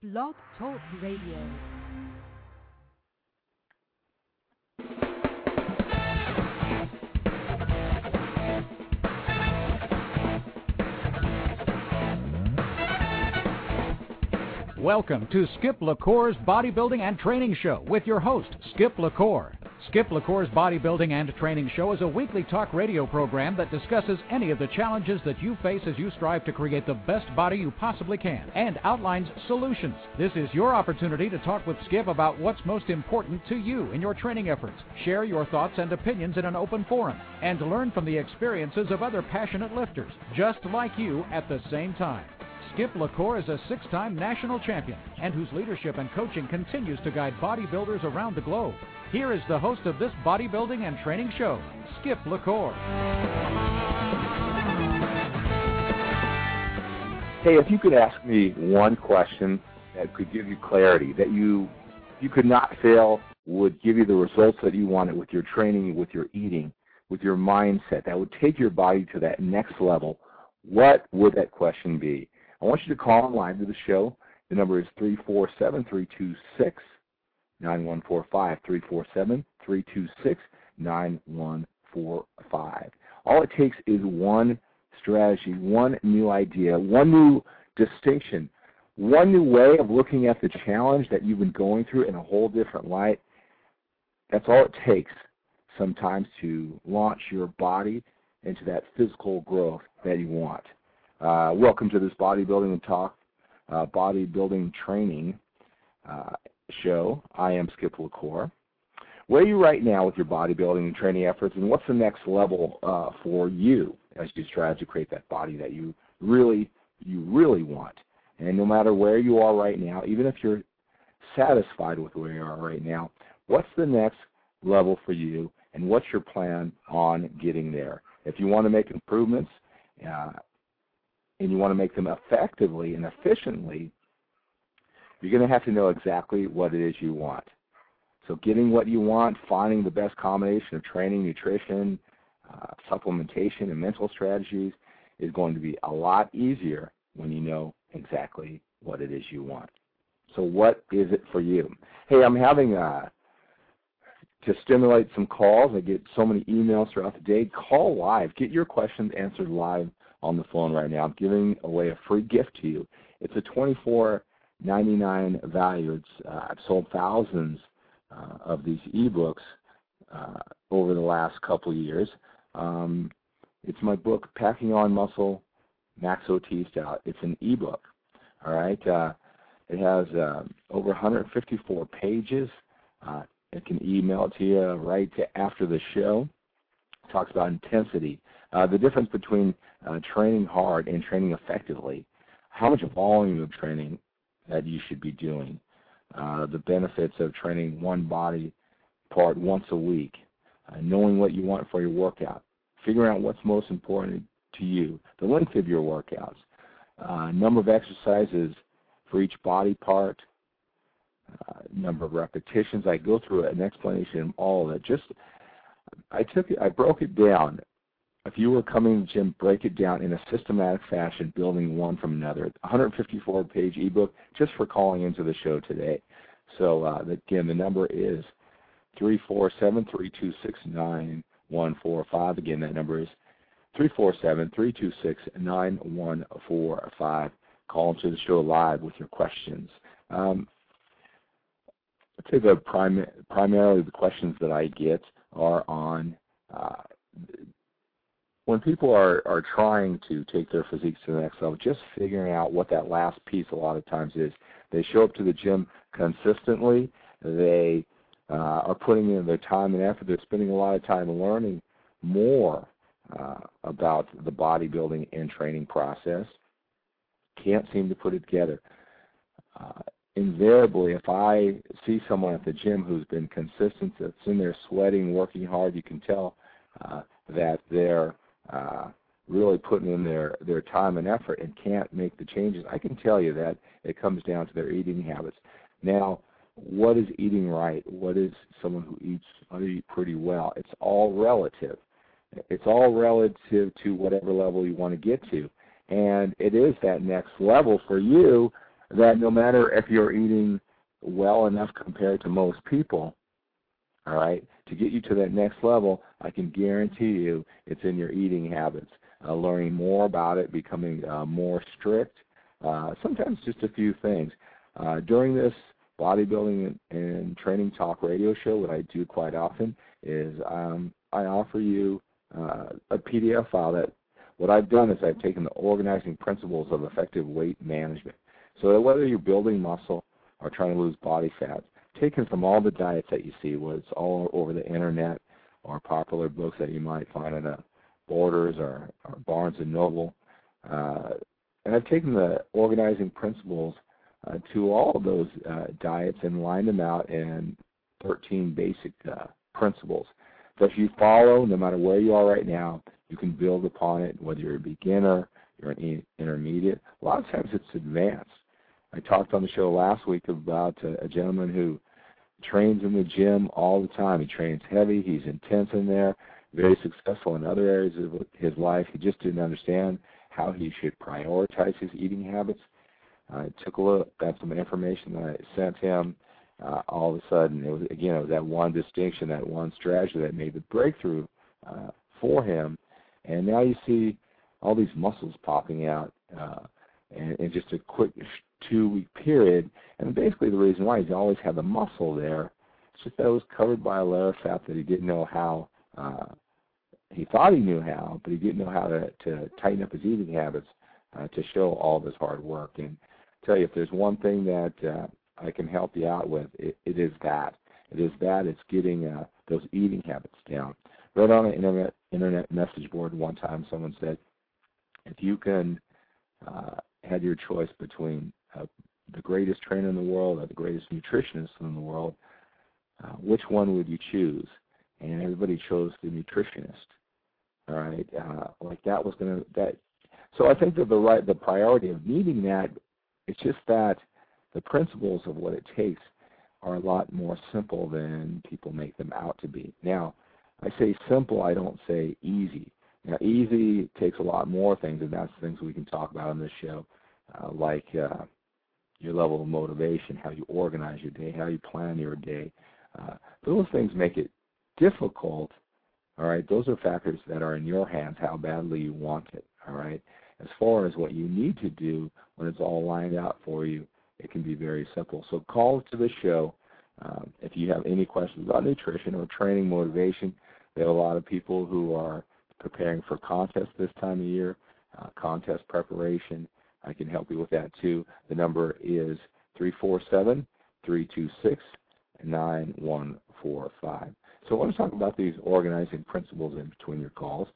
Blog Talk Radio. Welcome to Skip LaCour's Bodybuilding and Training Show with your host, Skip LaCour. Skip LaCour's Bodybuilding and Training Show is a weekly talk radio program that discusses any of the challenges that you face as you strive to create the best body you possibly can and outlines solutions. This is your opportunity to talk with Skip about what's most important to you in your training efforts, share your thoughts and opinions in an open forum, and learn from the experiences of other passionate lifters, just like you at the same time. Skip LaCour is a 6-time national champion and whose leadership and coaching continues to guide bodybuilders around the globe. Here is the host of this bodybuilding and training show, Skip LaCour. Hey, if you could ask me one question that could give you clarity, that you could not fail, would give you the results that you wanted with your training, with your eating, with your mindset, that would take your body to that next level, what would that question be? I want you to call in live to the show. The number is 347-326-9145, 347-326-9145. All it takes is one strategy, one new idea, one new distinction, one new way of looking at the challenge that you've been going through in a whole different light. That's all it takes sometimes to launch your body into that physical growth that you want. Welcome to this bodybuilding and talk, bodybuilding training show. I am Skip LaCour. Where are you right now with your bodybuilding and training efforts, and what's the next level for you as you strive to create that body that you really want? And no matter where you are right now, even if you're satisfied with where you are right now, what's the next level for you, and what's your plan on getting there? If you want to make improvements, and you want to make them effectively and efficiently, you're going to have to know exactly what it is you want. So getting what you want, finding the best combination of training, nutrition, supplementation, and mental strategies is going to be a lot easier when you know exactly what it is you want. So what is it for you? Hey, I'm having to stimulate some calls. I get so many emails throughout the day. Call live. Get your questions answered live on the phone right now. I'm giving away a free gift to you. It's a $24.99 value. I've sold thousands of these ebooks over the last couple of years. It's my book, Packing on Muscle, Max OT Style. It's an ebook. All right. It has over 154 pages. I can email it to you right after the show. It talks about intensity, the difference between training hard and training effectively, how much volume of training that you should be doing, the benefits of training one body part once a week, knowing what you want for your workout, figuring out what's most important to you, the length of your workouts, number of exercises for each body part, number of repetitions. I go through an explanation of all of it. I broke it down. If you were coming to the gym, break it down in a systematic fashion, building one from another. 154-page ebook just for calling into the show today. So, again, the number is 347-326-9145. Again, that number is 347-326-9145. Call into the show live with your questions. I'd say primarily the questions that I get are on when people are trying to take their physiques to the next level, just figuring out what that last piece a lot of times is. They show up to the gym consistently. They are putting in their time and effort. They're spending a lot of time learning more about the bodybuilding and training process. Can't seem to put it together. Invariably, if I see someone at the gym who's been consistent, that's in there sweating, working hard, you can tell that they're really putting in their time and effort and can't make the changes. I can tell you that it comes down to their eating habits. Now, what is eating right? What is someone who eats pretty well? It's all relative. It's all relative to whatever level you want to get to. And it is that next level for you that no matter if you're eating well enough compared to most people, all right, to get you to that next level, I can guarantee you it's in your eating habits, learning more about it, becoming more strict, sometimes just a few things. During this bodybuilding and training talk radio show, what I do quite often is I offer you a PDF file that what I've done is I've taken the organizing principles of effective weight management. So that whether you're building muscle or trying to lose body fat, taken from all the diets that you see, whether it's all over the internet or popular books that you might find in a Borders or Barnes & Noble. And I've taken the organizing principles to all of those diets and lined them out in 13 basic principles. So if you follow, no matter where you are right now, you can build upon it, whether you're a beginner, you're an intermediate. A lot of times it's advanced. I talked on the show last week about a gentleman who trains in the gym all the time. He trains heavy. He's intense in there, very successful in other areas of his life. He just didn't understand how he should prioritize his eating habits. I took a look, got some information that I sent him. All of a sudden, it was that one distinction, that one strategy that made the breakthrough for him. And now you see all these muscles popping out in just a quick 2-week period. And basically the reason why, he's always had the muscle there. It's just that it was covered by a layer of fat that he didn't know how. He thought he knew how, but he didn't know how to tighten up his eating habits to show all this hard work. And I tell you, if there's one thing that I can help you out with, it is that. It's getting those eating habits down. Read on an internet message board one time, someone said, if you can have your choice between the greatest trainer in the world or the greatest nutritionist in the world, which one would you choose? And everybody chose the nutritionist. All right, like that was that. So I think that the priority of needing that, it's just that the principles of what it takes are a lot more simple than people make them out to be. Now, I say simple, I don't say easy. Now, easy takes a lot more things, and that's things we can talk about on this show, like your level of motivation, how you organize your day, how you plan your day. Those things make it difficult, all right? Those are factors that are in your hands, how badly you want it, all right? As far as what you need to do when it's all lined out for you, it can be very simple. So call to the show if you have any questions about nutrition or training motivation. We have a lot of people who are preparing for contests this time of year, contest preparation. I can help you with that too. The number is 347-326-9145. So I want to talk about these organizing principles in between your calls.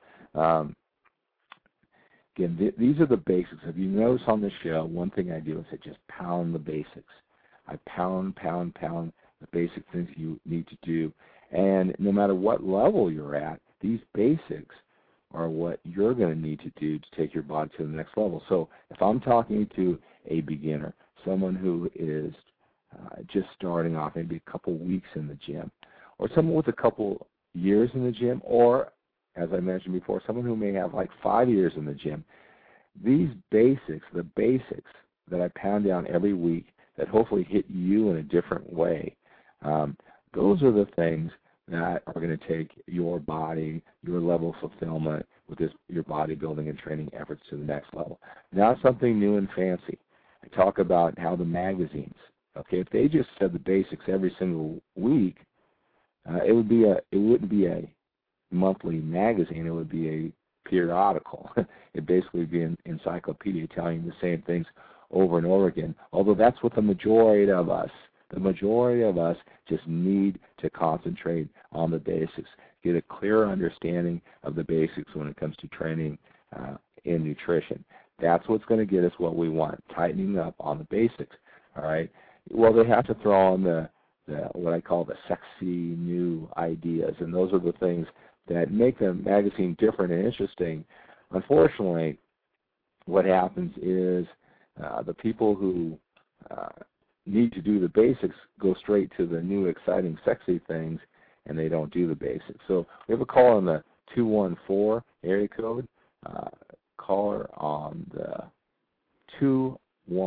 Again, these are the basics. If you notice on the show, one thing I do is I just pound the basics. I pound the basic things you need to do. And no matter what level you're at, these basics are what you're going to need to do to take your body to the next level. So if I'm talking to a beginner, someone who is just starting off, maybe a couple weeks in the gym, or someone with a couple years in the gym, or, as I mentioned before, someone who may have like 5 years in the gym, these basics, the basics that I pound down every week that hopefully hit you in a different way, those are the things that are going to take your body, your level of fulfillment with your bodybuilding and training efforts to the next level. Not something new and fancy. I talk about how the magazines, okay, if they just said the basics every single week, it wouldn't be a monthly magazine. It would be a periodical. It'd basically be an encyclopedia telling you the same things over and over again, although that's what the majority of us just need to concentrate on the basics, get a clear understanding of the basics when it comes to training in nutrition. That's what's going to get us what we want, tightening up on the basics, all right? Well, they have to throw on the what I call the sexy new ideas, and those are the things that make the magazine different and interesting. Unfortunately, what happens is the people who need to do the basics go straight to the new, exciting, sexy things, and they don't do the basics. So we have a caller on the 214 area code. Caller on the 214.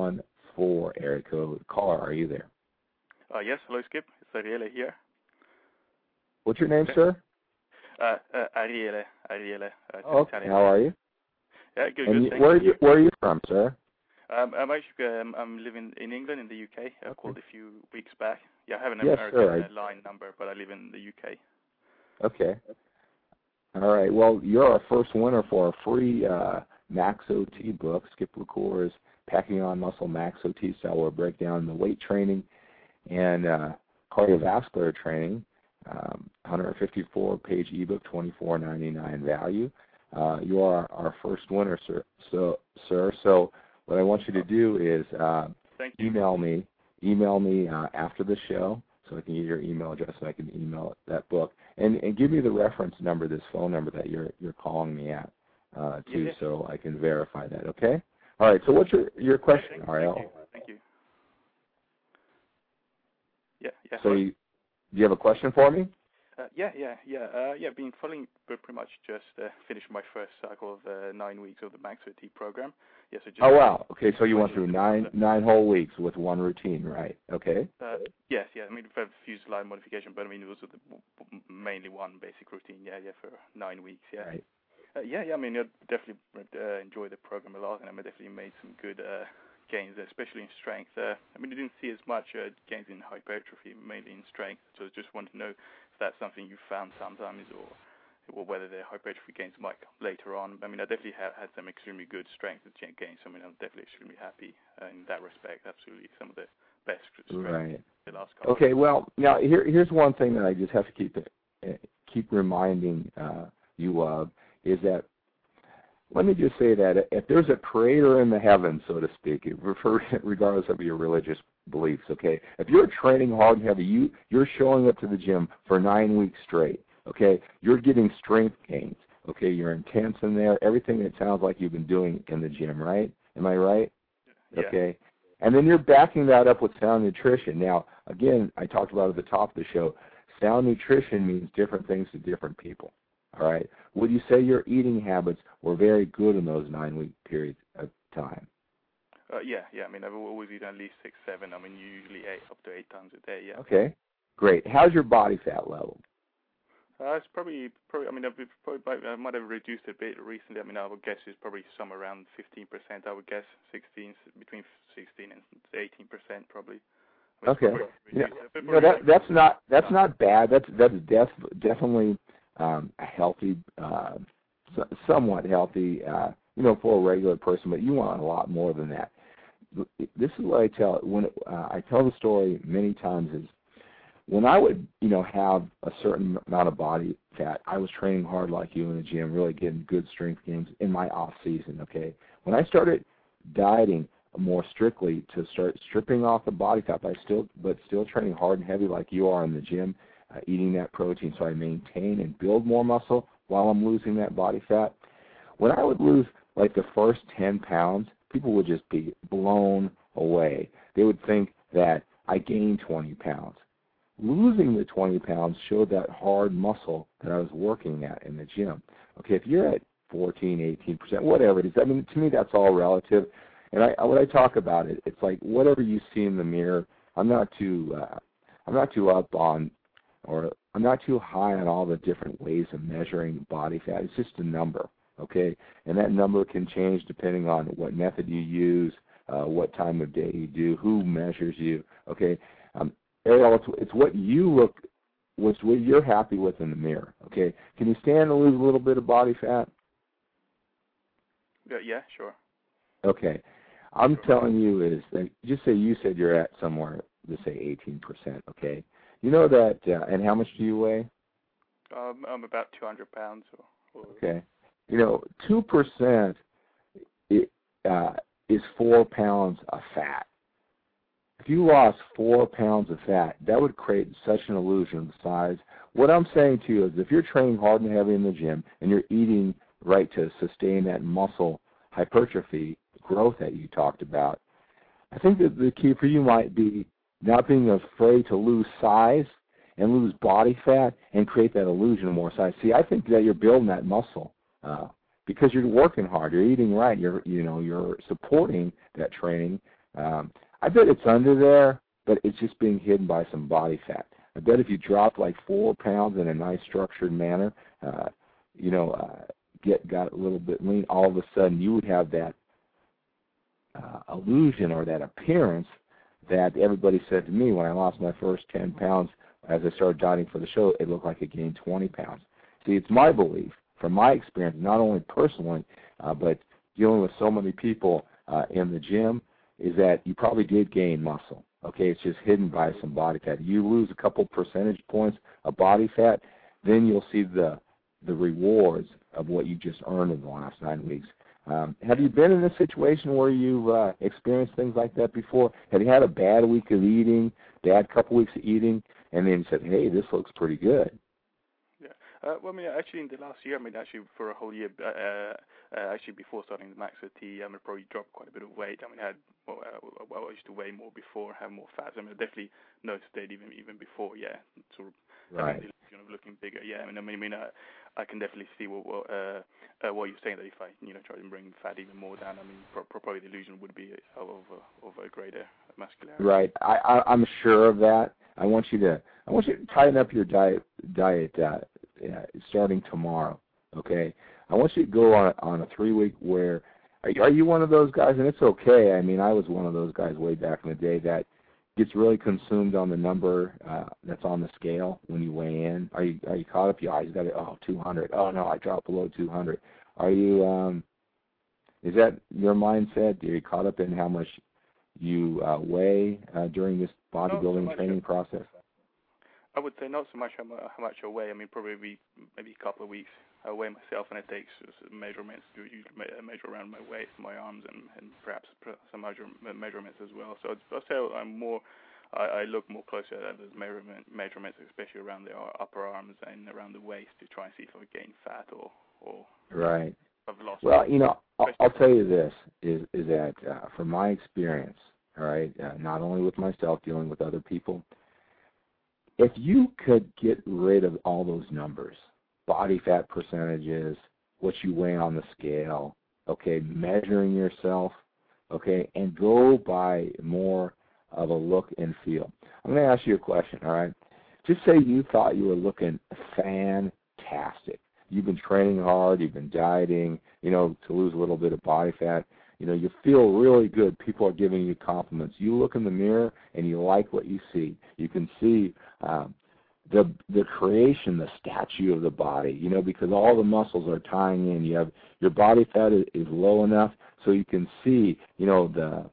664 area code. Caller, are you there? Yes, hello, Skip. It's Ariele here. What's your name, sir? Ariele. Okay, how are you? Yeah, good, and good. Where are you from, sir? I'm living in England, in the UK. I called a few weeks back. Yeah, I have an Yes, American line number, but I live in the UK. Okay. All right. Well, you're our first winner for a free Max OT book, Skip LaCour's Packing on Muscle Max OT style, where we break down the weight training and cardiovascular training. 154-page ebook, $24.99 value. You are our first winner, sir. So what I want you to do is email me after the show, so I can get your email address and I can email that book, and give me the reference number, this phone number that you're calling me at, too, so I can verify that. Okay. All right. So what's your question, Ariel? Thank you. Yeah. So do you have a question for me? Been following, but pretty much just finished my first cycle of 9 weeks of the Max OT program. Yes. Yeah, oh wow. Okay, so you went through nine whole weeks with one routine, right? Okay. Yes. Yeah. I mean, a few slight modification, but I mean, it was mainly one basic routine. Yeah. For 9 weeks. Yeah. Right. I mean, I definitely enjoyed the program a lot, and I definitely made some good gains, especially in strength. I mean, I didn't see as much gains in hypertrophy, mainly in strength. So I just wanted to know if that's something you found sometimes, or whether the hypertrophy gains might come later on. I mean, I definitely had some extremely good strength gains. I mean, I'm definitely extremely happy in that respect. Absolutely, some of the best strength the last couple. Okay, well, now here's one thing that I just have to keep reminding you of, is that, let me just say that if there's a creator in the heavens, so to speak, regardless of your religious beliefs, okay, if you're training hard and heavy, you're showing up to the gym for 9 weeks straight, okay, you're getting strength gains, okay, you're intense in there, everything that sounds like you've been doing in the gym, right? Am I right? Yeah. Okay. And then you're backing that up with sound nutrition. Now, again, I talked about at the top of the show, sound nutrition means different things to different people. All right. Would you say your eating habits were very good in those 9-week periods of time? Yeah. I mean, I've always eaten at least 6, 7. I mean, usually up to 8 times a day. Yeah. Okay. Great. How's your body fat level? It's probably. I mean, I might have reduced it a bit recently. I mean, I would guess it's probably somewhere around 15%. I would guess between 16 and 18%, probably. Okay. That's not bad. That's definitely a healthy, somewhat healthy, for a regular person. But you want a lot more than that. This is what I tell. When I tell the story many times, is when I would, have a certain amount of body fat, I was training hard like you in the gym, really getting good strength gains in my off season. Okay. When I started dieting more strictly to start stripping off the body fat, but still training hard and heavy like you are in the gym, eating that protein so I maintain and build more muscle while I'm losing that body fat. When I would lose like the first 10 pounds, people would just be blown away. They would think that I gained 20 pounds. Losing the 20 pounds showed that hard muscle that I was working at in the gym. Okay, if you're at 14, 18%, whatever it is, I mean, to me that's all relative. And when I talk about it, it's like whatever you see in the mirror. I'm not too up on, or I'm not too high on all the different ways of measuring body fat. It's just a number, okay? And that number can change depending on what method you use, what time of day you do, who measures you, okay? Ariel, it's what you're happy with in the mirror, okay? Can you stand to lose a little bit of body fat? Yeah, sure. Okay. I'm telling you is that, just say you said you're at somewhere, let's say 18%, okay? You know that, and how much do you weigh? I'm about 200 pounds. Okay. 2% is 4 pounds of fat. If you lost 4 pounds of fat, that would create such an illusion of size. What I'm saying to you is if you're training hard and heavy in the gym and you're eating right to sustain that muscle hypertrophy growth that you talked about, I think that the key for you might be not being afraid to lose size and lose body fat and create that illusion of more size. See, I think that you're building that muscle because you're working hard, you're eating right, you're supporting that training I bet it's under there, but it's just being hidden by some body fat. I bet if you dropped like 4 pounds in a nice structured manner, got a little bit lean, all of a sudden you would have that illusion or that appearance that everybody said to me when I lost my first 10 pounds as I started dieting for the show, it looked like I gained 20 pounds. See, it's my belief, from my experience, not only personally, but dealing with so many people in the gym, is that you probably did gain muscle. Okay, it's just hidden by some body fat. You lose a couple percentage points of body fat, then you'll see the rewards of what you just earned in the last 9 weeks. Have you been in a situation where you've experienced things like that before? Have you had a bad week of eating, bad couple weeks of eating, and then you said, hey, this looks pretty good? Well, I mean, actually, in the last year, actually, for a whole year, actually, before starting the Max OT, I probably dropped quite a bit of weight. I had, I used to weigh more before, have more fat. I definitely noticed it even before, sort of having the illusion of looking bigger. I can definitely see what you're saying, that if I, try to bring fat even more down, probably the illusion would be of a greater muscularity. Right. I'm sure of that. I want you to tighten up your diet starting tomorrow, okay? I want you to go on a 3-week where, are you one of those guys, and it's okay, I was one of those guys way back in the day that gets really consumed on the number that's on the scale when you weigh in. Are you caught up? You got it, 200. Oh, no, I dropped below 200. Are you, is that your mindset? Are you caught up in how much you weigh during this bodybuilding training process? I would say not so much how much I weigh. Probably maybe a couple of weeks I weigh myself, and it takes measurements to measure around my waist, my arms, and perhaps some measurements as well. So I'd say I look more closely at those measurements, especially around the upper arms and around the waist, to try and see if I've gained fat or right. I've lost. Well, I'll tell you this is that from my experience, all right, not only with myself, dealing with other people. If you could get rid of all those numbers, body fat percentages, what you weigh on the scale, okay, measuring yourself, okay, and go by more of a look and feel. I'm going to ask you a question, all right? Just say you thought you were looking fantastic. You've been training hard, you've been dieting, to lose a little bit of body fat. You feel really good. People are giving you compliments. You look in the mirror and you like what you see. You can see the creation, the statue of the body, because all the muscles are tying in. You have your body fat is low enough so you can see, the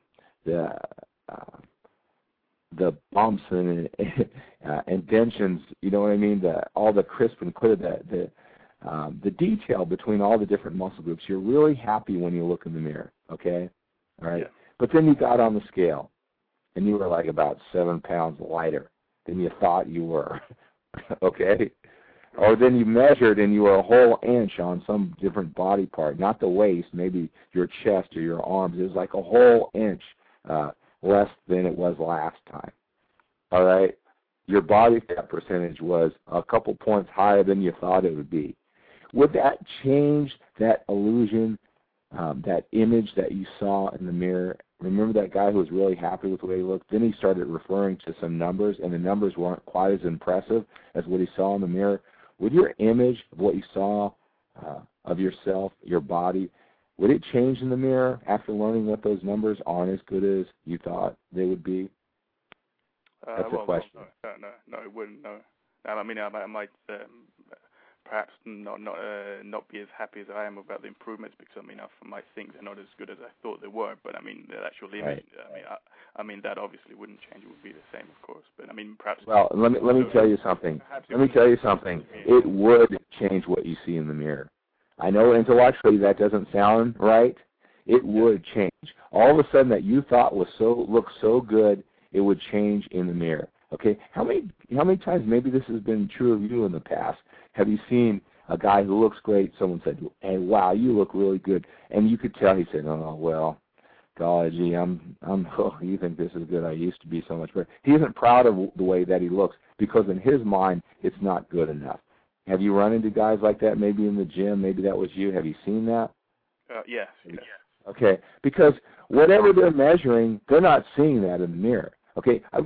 bumps and indentions. You know what I mean? All the crisp and clear, the detail between all the different muscle groups. You're really happy when you look in the mirror, okay? All right? Yeah. But then you got on the scale, and you were like about 7 pounds lighter than you thought you were, okay? Or then you measured, and you were a whole inch on some different body part, not the waist, maybe your chest or your arms. It was like a whole inch less than it was last time, all right? Your body fat percentage was a couple points higher than you thought it would be. Would that change that illusion, that image that you saw in the mirror? Remember that guy who was really happy with the way he looked? Then he started referring to some numbers, and the numbers weren't quite as impressive as what he saw in the mirror. Would your image of what you saw of yourself, your body, would it change in the mirror after learning that those numbers aren't as good as you thought they would be? That's a question. No, it wouldn't. No, I might perhaps not be as happy as I am about the improvements, because I might think they're not as good as I thought they were. But the actual image, right. That obviously wouldn't change. It would be the same, of course. But perhaps. Well, let me tell you something. It would change what you see in the mirror. I know intellectually that doesn't sound right. It would change. All of a sudden, that you thought looked so good, it would change in the mirror. Okay, how many times, maybe this has been true of you in the past, have you seen a guy who looks great? Someone said, "Hey, wow, you look really good," and you could tell he said, "Oh, well, golly, gee, you think this is good? I used to be so much better." He isn't proud of the way that he looks, because in his mind, it's not good enough. Have you run into guys like that? Maybe in the gym, maybe that was you. Have you seen that? Yes. Okay, because whatever they're measuring, they're not seeing that in the mirror. Okay, I've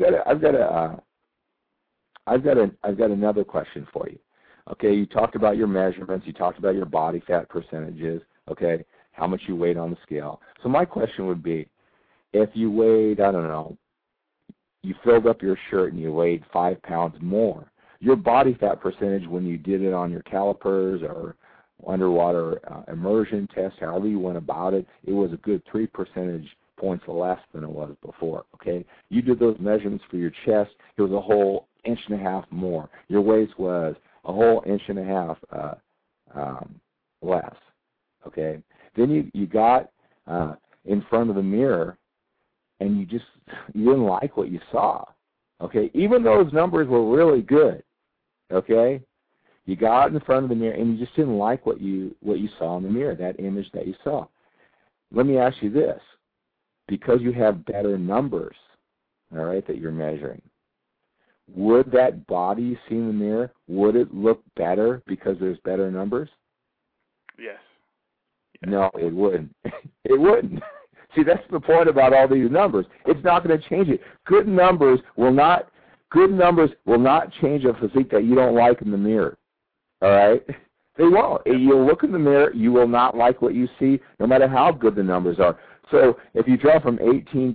got another question for you. Okay, you talked about your measurements, you talked about your body fat percentages. Okay, how much you weighed on the scale. So my question would be, if you weighed, I don't know, you filled up your shirt and you weighed 5 pounds more, your body fat percentage when you did it on your calipers or underwater immersion test, however you went about it, it was a good 3 percentage points less than it was before, okay? You did those measurements for your chest, it was a whole 1.5 inches more. Your waist was a whole 1.5 inches less, okay? Then you got in front of the mirror and you didn't like what you saw, okay? Even though those numbers were really good, okay? You got in front of the mirror and you just didn't like what you saw in the mirror, that image that you saw. Let me ask you this. Because you have better numbers, all right, that you're measuring, would that body you see in the mirror, would it look better because there's better numbers? Yes. No, it wouldn't. It wouldn't. See, that's the point about all these numbers. It's not going to change it. Good numbers will not change a physique that you don't like in the mirror. All right? They won't. You'll look in the mirror, you will not like what you see, no matter how good the numbers are. So if you drop from 18%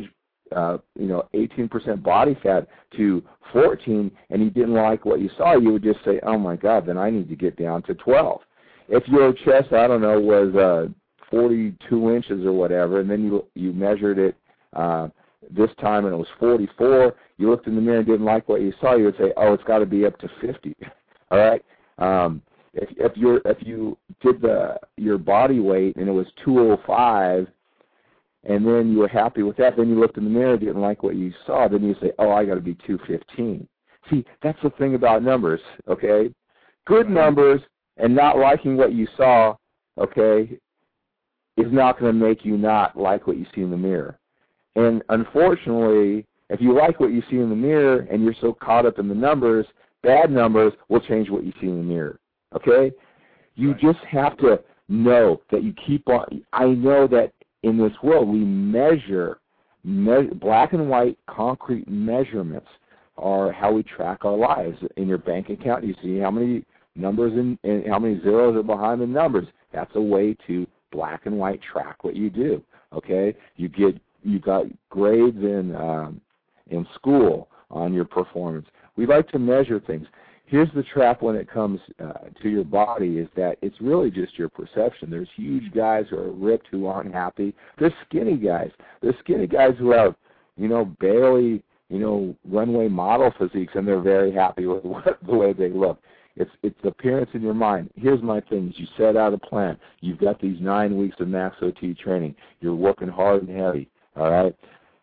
body fat to 14, and you didn't like what you saw, you would just say, "Oh my God, then I need to get down to 12." If your chest, I don't know, was 42 inches or whatever, and then you measured it this time and it was 44, you looked in the mirror and didn't like what you saw, you would say, "Oh, it's got to be up to 50." All right. If you did your body weight and it was 205, and then you were happy with that, then you looked in the mirror, didn't like what you saw, then you say, "Oh, I got to be 215." See, that's the thing about numbers, okay? Good numbers and not liking what you saw, okay, is not going to make you not like what you see in the mirror. And unfortunately, if you like what you see in the mirror and you're so caught up in the numbers, bad numbers will change what you see in the mirror, okay? You just have to know that you keep on. I know that in this world we measure black and white concrete measurements are how we track our lives. In your bank account, you see how many numbers and how many zeros are behind the numbers. That's a way to black and white track what you do, okay? You got grades in school on your performance. We like to measure things. Here's the trap when it comes to your body is that it's really just your perception. There's huge guys who are ripped who aren't happy. There's skinny guys. There's skinny guys who have, barely, runway model physiques, and they're very happy with the way they look. It's appearance in your mind. Here's my thing. You set out a plan. You've got these 9 weeks of Max OT training. You're working hard and heavy, all right?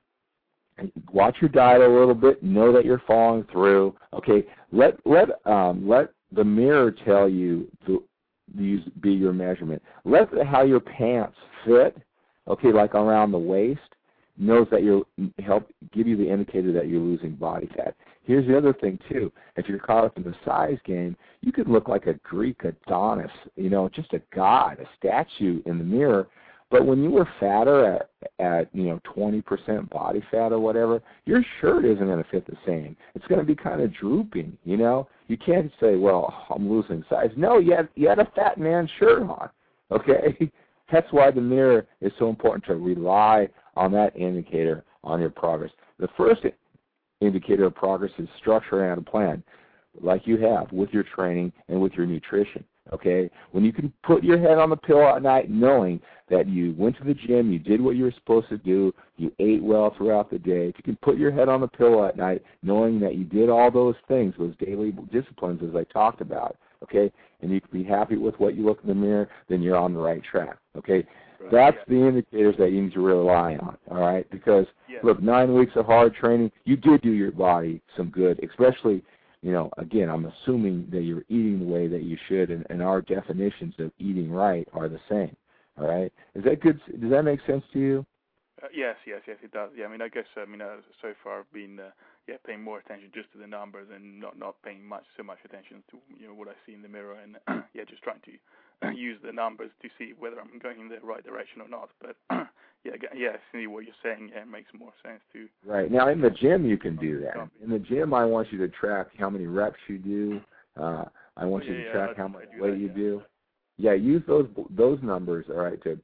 Watch your diet a little bit. Know that you're following through. Okay, let the mirror tell you these be your measurement. Let how your pants fit. Okay, like around the waist, knows that help give you the indicator that you're losing body fat. Here's the other thing too. If you're caught up in the size game, you could look like a Greek Adonis. Just a god, a statue in the mirror. But when you were fatter at 20% body fat or whatever, your shirt isn't going to fit the same. It's going to be kind of drooping, You can't say, "Well, I'm losing size." No, you had a fat man's shirt on, okay? That's why the mirror is so important, to rely on that indicator on your progress. The first indicator of progress is structure and a plan, like you have with your training and with your nutrition. Okay, when you can put your head on the pillow at night knowing that you went to the gym, you did what you were supposed to do, you ate well throughout the day, if you can put your head on the pillow at night knowing that you did all those things, those daily disciplines as I talked about, okay, and you can be happy with what you look in the mirror, then you're on the right track, okay? Right. That's the indicators that you need to rely on, all right? Because, look, 9 weeks of hard training, you did do your body some good, especially again, I'm assuming that you're eating the way that you should, and our definitions of eating right are the same. All right? Is that good? Does that make sense to you? Yes, it does. Yeah, I mean, I guess so far I've been paying more attention just to the numbers and not paying so much attention to what I see in the mirror, and just trying to use the numbers to see whether I'm going in the right direction or not. But I see what you're saying. Yeah, it makes more sense too. Right. Now in the gym you can do that. In the gym I want you to track how many reps you do. I want you to track how much weight you do. Yeah, use those numbers, all right, to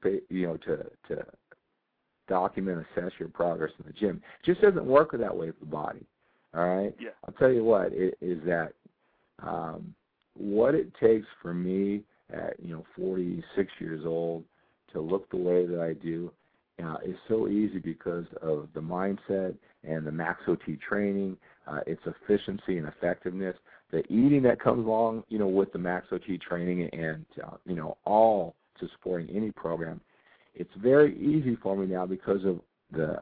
document, assess your progress in the gym. It just doesn't work that way with the body, all right? Yeah. I'll tell you what, is that what it takes for me at 46 years old to look the way that I do is so easy because of the mindset and the Max OT training, its efficiency and effectiveness, the eating that comes along, with the Max OT training, and all to supporting any program. It's very easy for me now because of the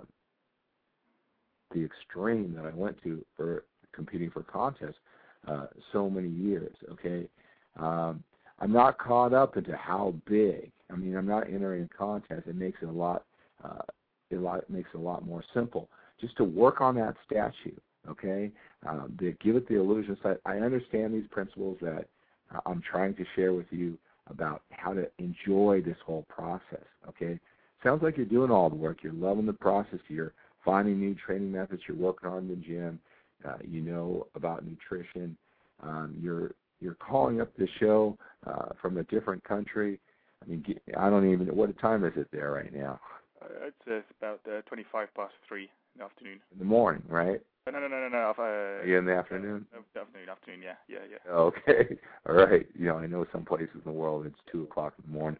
extreme that I went to for competing for contests so many years. Okay, I'm not caught up into how big. I mean, I'm not entering a contest. It makes it a lot. It makes it a lot more simple just to work on that statue. Okay, to give it the illusion. So I understand these principles that I'm trying to share with you about how to enjoy this whole process, okay? Sounds like you're doing all the work. You're loving the process. You're finding new training methods. You're working on in the gym. You know about nutrition. You're calling up the show from a different country. I mean, I don't even know. What time is it there right now? It's about 25 past 3 in the afternoon. In the morning, right? No. Are you in the afternoon? Afternoon, yeah. Okay, all right. I know some places in the world it's 2 o'clock in the morning,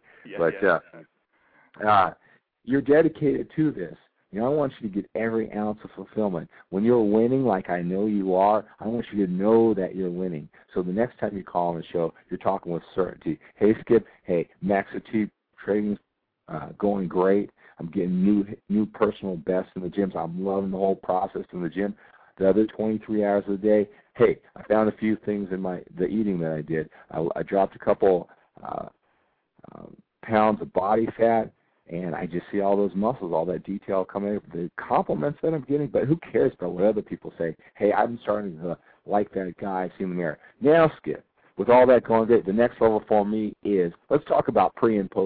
but you're dedicated to this. I want you to get every ounce of fulfillment. When you're winning, like I know you are, I want you to know that you're winning. So the next time you call on the show, you're talking with certainty. Hey, Skip. Hey, Max OT training's going great. I'm getting new personal bests in the gyms. I'm loving the whole process in the gym. The other 23 hours of the day, hey, I found a few things in the eating that I did. I dropped a couple pounds of body fat, and I just see all those muscles, all that detail coming, the compliments that I'm getting, but who cares about what other people say? Hey, I'm starting to like that guy I see in the mirror. Now, Skip, with all that going great, the next level for me is, let's talk about pre- and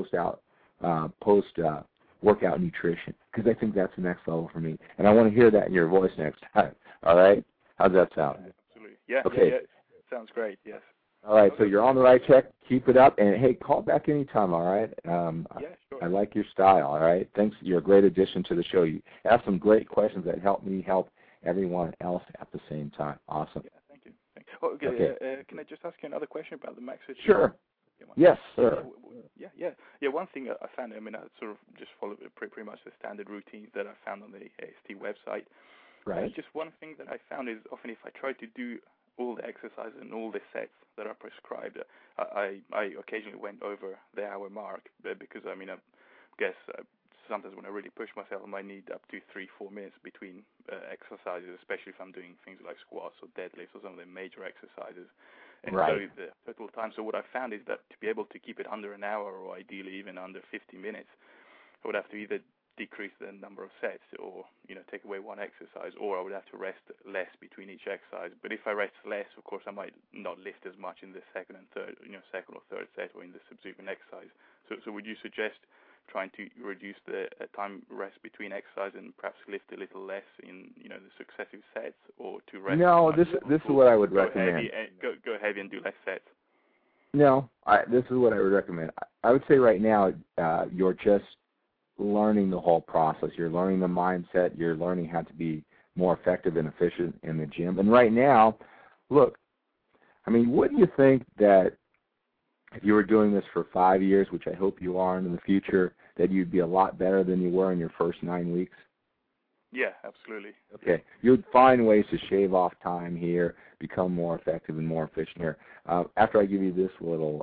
post-workout nutrition, because I think that's the next level for me, and I want to hear that in your voice next time. All right? How's that sound? Absolutely. Yeah. Okay. Yeah. Sounds great. Yes. All right. So you're on the right track. Keep it up, and hey, call back anytime. All right. Sure. I like your style. All right. Thanks. You're a great addition to the show. You asked some great questions that help me help everyone else at the same time. Awesome. Yeah. Thank you. Oh, okay. Can I just ask you another question about the Max OT? Sure. Yes, sir. Yeah. One thing I found. I sort of just followed pretty much the standard routines that I found on the AST website. Right. Just one thing that I found is often if I try to do all the exercises and all the sets that are prescribed, I occasionally went over the hour mark because I guess sometimes when I really push myself, I might need up to 3-4 minutes between exercises, especially if I'm doing things like squats or deadlifts or some of the major exercises. And right. So the total time. So what I found is that to be able to keep it under an hour or ideally even under 50 minutes, I would have to either decrease the number of sets or take away one exercise, or I would have to rest less between each exercise. But if I rest less, of course I might not lift as much in the second or third set or in the subsequent exercise. So would you suggest trying to reduce the time rest between exercise and perhaps lift a little less in the successive sets, or to rest? No, this is what I would recommend. Go heavy and do less sets. No, this is what I would recommend. I would say right now you're just learning the whole process. You're learning the mindset. You're learning how to be more effective and efficient in the gym. And right now, look, wouldn't you think that if you were doing this for 5 years, which I hope you are in the future, that you'd be a lot better than you were in your first 9 weeks? Yeah, absolutely. Okay. You'd find ways to shave off time here, become more effective and more efficient here. After I give you this little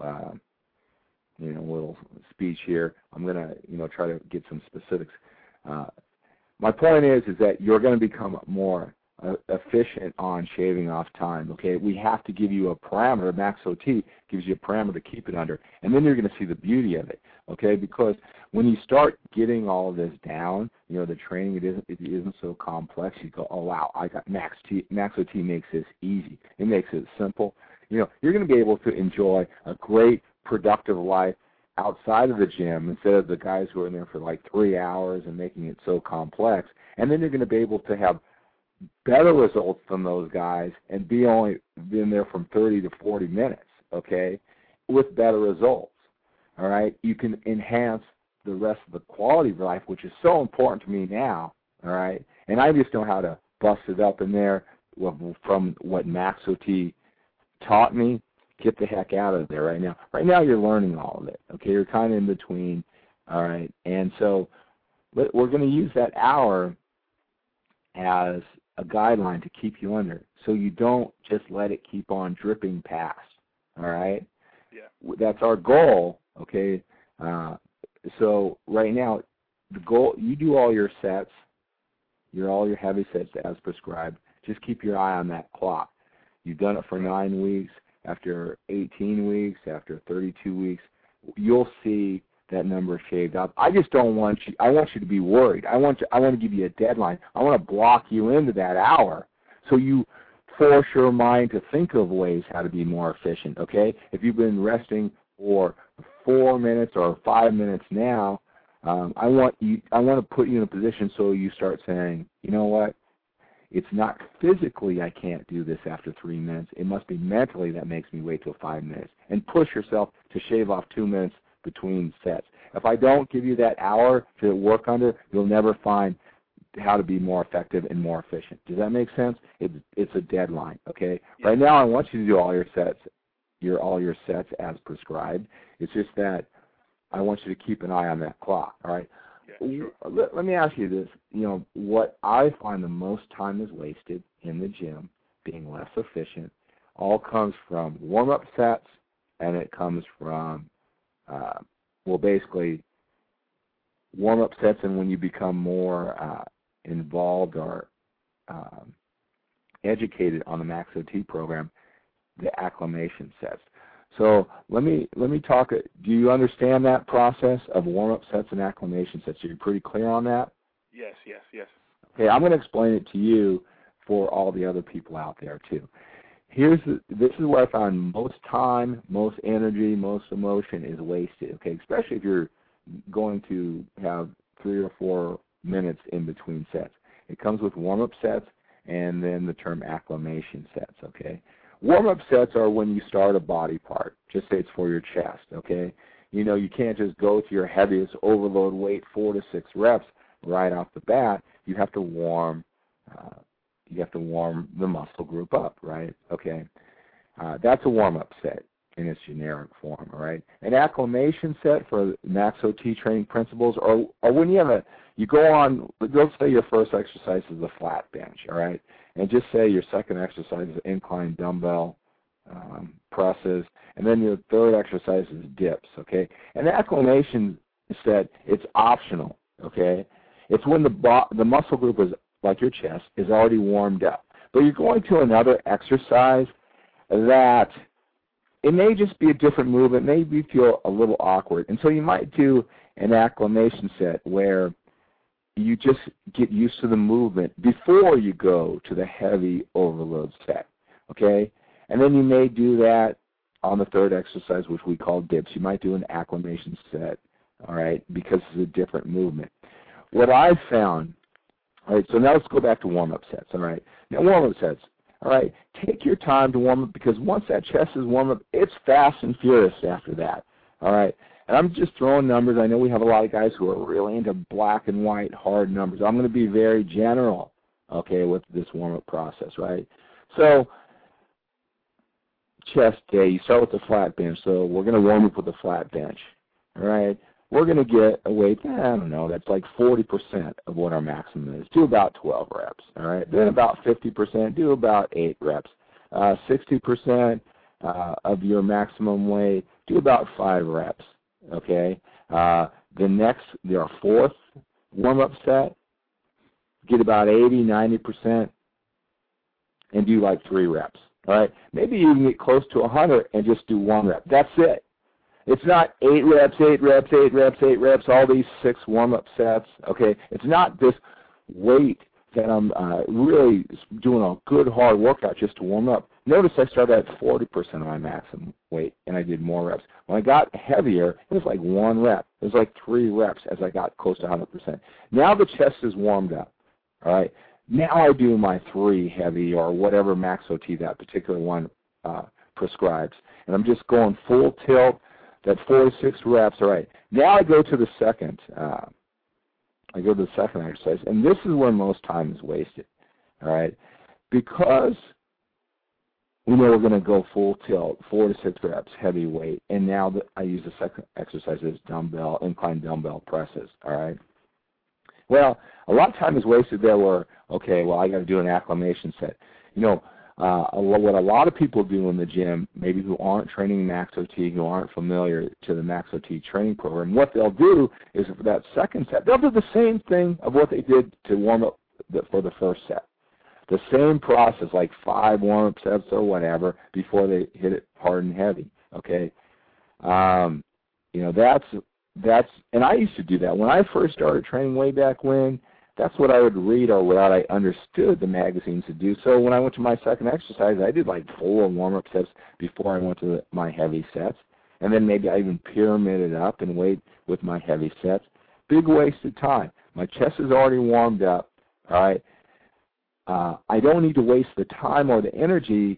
speech here, I'm going to try to get some specifics. My point is that you're going to become more efficient on shaving off time, okay? We have to give you a parameter. Max OT gives you a parameter to keep it under, and then you're going to see the beauty of it, okay? Because when you start getting all of this down, you know, the training, it isn't so complex. You go, oh, wow, I got Max OT makes this easy. It makes it simple. You know, you're going to be able to enjoy a great, productive life outside of the gym instead of the guys who are in there for like 3 hours and making it so complex. And then you're going to be able to have better results than those guys and be only been there from 30 to 40 minutes, okay, with better results, all right? You can enhance the rest of the quality of life, which is so important to me now, all right? And I just know how to bust it up in there from what Max OT taught me. Get the heck out of there right now. Right now you're learning all of it, okay? You're kind of in between, all right? And so we're going to use that hour as a guideline to keep you under, so you don't just let it keep on dripping past, all right? Yeah. That's our goal, okay? So right now, the goal, you do all your sets, all your heavy sets as prescribed. Just keep your eye on that clock. You've done it for 9 weeks. After 18 weeks, after 32 weeks, you'll see that number shaved up. I just don't want you. I want you to be worried. I want to give you a deadline. I want to block you into that hour, so you force your mind to think of ways how to be more efficient. Okay? If you've been resting for 4 minutes or 5 minutes now, I want to put you in a position so you start saying, you know what? It's not physically I can't do this after 3 minutes. It must be mentally that makes me wait till 5 minutes. And push yourself to shave off 2 minutes between sets. If I don't give you that hour to work under, you'll never find how to be more effective and more efficient. Does that make sense? It's a deadline, okay? Yeah. Right now I want you to do all your sets as prescribed. It's just that I want you to keep an eye on that clock, all right? Yeah, sure. Let me ask you this. You know, what I find the most time is wasted in the gym, being less efficient, all comes from warm-up sets, and it comes from, basically warm-up sets, and when you become more involved or educated on the Max OT program, the acclimation sets. So let me talk. Do you understand that process of warm-up sets and acclimation sets? Are you pretty clear on that? Yes. Okay, I'm going to explain it to you for all the other people out there too. This is where I found most time, most energy, most emotion is wasted. Okay, especially if you're going to have 3 or 4 minutes in between sets. It comes with warm-up sets and then the term acclimation sets. Okay. Warm-up sets are when you start a body part. Just say it's for your chest, okay? You know, you can't just go to your heaviest overload weight, 4 to 6 reps, right off the bat. You have to warm the muscle group up, right? Okay. That's a warm-up set in its generic form, all right? An acclimation set for Max OT training principles are when you go on, let's say your first exercise is a flat bench, all right? And just say your second exercise is incline dumbbell presses, and then your third exercise is dips, okay? And the acclimation set, it's optional, okay? It's when the muscle group is, like your chest, is already warmed up. But you're going to another exercise that it may just be a different movement, maybe feel a little awkward. And so you might do an acclimation set where you just get used to the movement before you go to the heavy overload set, okay? And then you may do that on the third exercise, which we call dips. You might do an acclimation set, all right, because it's a different movement. What I've found, all right, so now let's go back to warm-up sets, all right? Now warm-up sets, all right, take your time to warm up because once that chest is warm up, it's fast and furious after that, all right? And I'm just throwing numbers. I know we have a lot of guys who are really into black and white, hard numbers. I'm going to be very general, okay, with this warm-up process, right? So chest day, you start with the flat bench. So we're going to warm up with the flat bench, all right? We're going to get a weight, I don't know, that's like 40% of what our maximum is. Do about 12 reps, all right? Then about 50%, do about 8 reps. 60% of your maximum weight, do about 5 reps. Okay, our fourth warm-up set, get about 80, 90% and do like 3 reps. All right? Maybe you can get close to 100 and just do 1 rep. That's it. It's not 8 reps, 8 reps, 8 reps, 8 reps, all these 6 warm-up sets, okay? It's not this weight that I'm really doing a good hard workout just to warm up. Notice I started at 40% of my maximum weight, and I did more reps. When I got heavier, it was like 1 rep. It was like 3 reps as I got close to 100%. Now the chest is warmed up, all right? Now I do my 3 heavy or whatever max OT that particular one prescribes, and I'm just going full tilt. That 4 to 6 reps, all right. Now I go to the second. Exercise, and this is where most time is wasted, all right? Because we know we're going to go full tilt, 4 to 6 reps, heavy weight, and now I use the second exercise as incline dumbbell presses, all right? Well, a lot of time is wasted there where, okay, well, I got to do an acclimation set. You know, what a lot of people do in the gym, maybe who aren't training Max OT, who aren't familiar to the Max OT training program, what they'll do is for that second set, they'll do the same thing of what they did to warm up for the first set. The same process, like 5 warm-up sets or whatever, before they hit it hard and heavy, okay? You know, that's, and I used to do that. When I first started training way back when, that's what I would read or what I understood the magazines to do. So when I went to my second exercise, I did like 4 warm-up sets before I went to my heavy sets. And then maybe I even pyramided up and wait with my heavy sets. Big waste of time. My chest is already warmed up, all right? I don't need to waste the time or the energy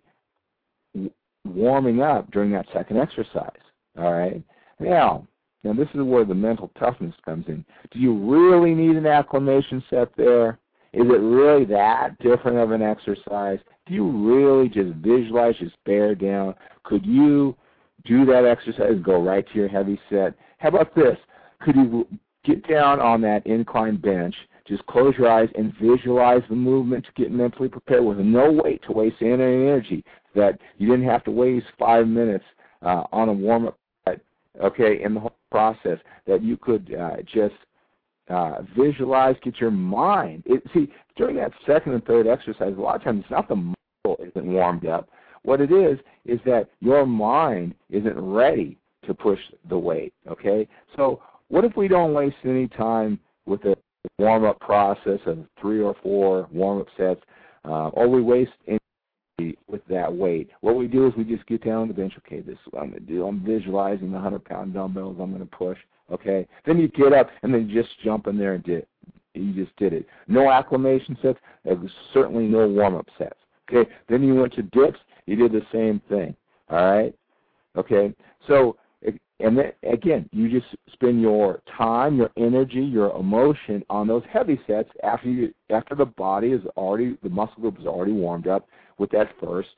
warming up during that second exercise, all right? Now, this is where the mental toughness comes in. Do you really need an acclimation set there? Is it really that different of an exercise? Do you really just visualize, just bear down? Could you do that exercise and go right to your heavy set? How about this? Could you get down on that incline bench, just close your eyes and visualize the movement to get mentally prepared with no weight to waste any energy, that you didn't have to waste 5 minutes on a warm-up set, okay, in the whole process, that you could just visualize, get your mind. See, during that second and third exercise, a lot of times it's not the muscle isn't warmed up. What it is that your mind isn't ready to push the weight, okay? So what if we don't waste any time with the warm-up process of 3 or 4 warm-up sets, or we waste energy with that weight? What we do is we just get down on the bench. Okay, this is what I'm going to do. I'm visualizing the 100-pound dumbbells I'm going to push. Okay, then you get up and then you just jump in there and you just did it. No acclimation sets. There was certainly no warm-up sets. Okay, then you went to dips. You did the same thing. All right. Okay, so and then again, you just spend your time, your energy, your emotion on those heavy sets after the body is already, the muscle group is already warmed up with that first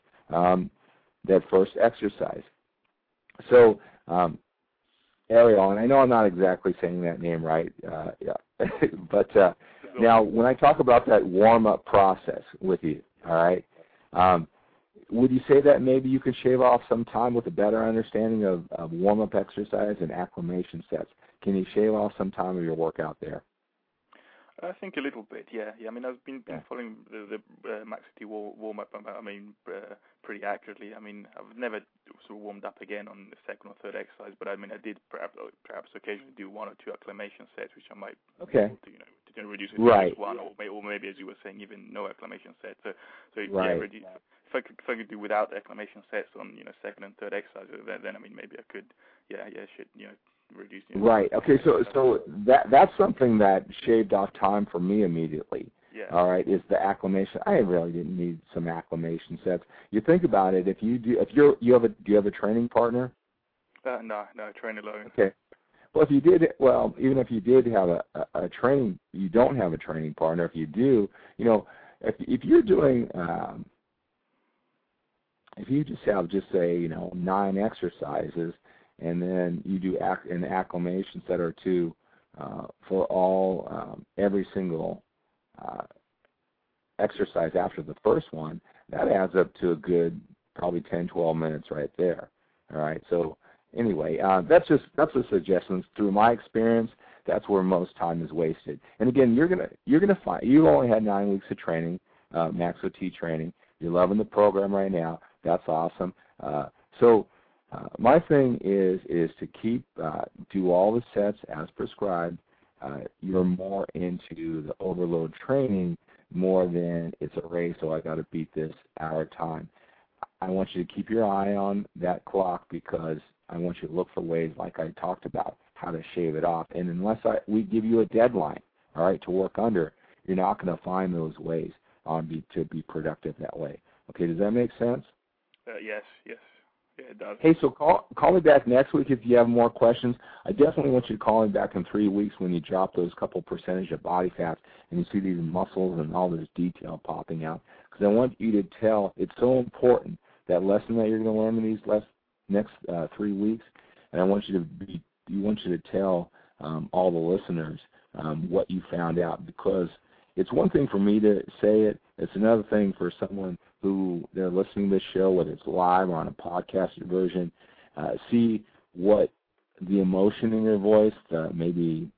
exercise. So, Ariel, and I know I'm not exactly saying that name right, but now when I talk about that warm-up process with you, all right, would you say that maybe you could shave off some time with a better understanding of warm-up exercise and acclimation sets? Can you shave off some time of your workout there? I think a little bit, yeah. I mean, I've been following the Max OT warm-up, pretty accurately. I mean, I've never sort of warmed up again on the second or third exercise, but I mean, I did perhaps occasionally do 1 or 2 acclimation sets, which I might be able to, reduce it to just 1, or maybe, as you were saying, even no acclimation sets. So reduce. If I could do without acclimation sets on second and third exercise, then I mean maybe I could reduce. Right. Okay. So that's something that shaved off time for me immediately. Yeah. All right. Is the acclimation? I really didn't need some acclimation sets. You think about it. Do you have a training partner? No, I train alone. Okay. Well, even if you did have a training, you don't have a training partner. If you do, if you're doing if you just have, say, 9 exercises, and then you do an acclimation set or 2 for every single exercise after the first one, that adds up to a good probably 10, 12 minutes right there. All right. So anyway, that's a suggestion. Through my experience, that's where most time is wasted. And again, you're gonna find you've only had 9 weeks of training, Max OT training. You're loving the program right now. That's awesome. So my thing is to keep do all the sets as prescribed. You're more into the overload training more than it's a race, so I got to beat this hour time. I want you to keep your eye on that clock because I want you to look for ways, like I talked about, how to shave it off. And unless we give you a deadline, all right, to work under, you're not going to find those ways to be productive that way. Okay, does that make sense? Yes. Yeah, it does. Hey, so call me back next week if you have more questions. I definitely want you to call me back in 3 weeks when you drop those couple percentage of body fat and you see these muscles and all this detail popping out. Because I want you to tell, it's so important, that lesson that you're going to learn in these next 3 weeks, and I want you to tell all the listeners what you found out, because it's one thing for me to say it. It's another thing for someone who they're listening to this show, whether it's live or on a podcasted version, see what the emotion in your voice, maybe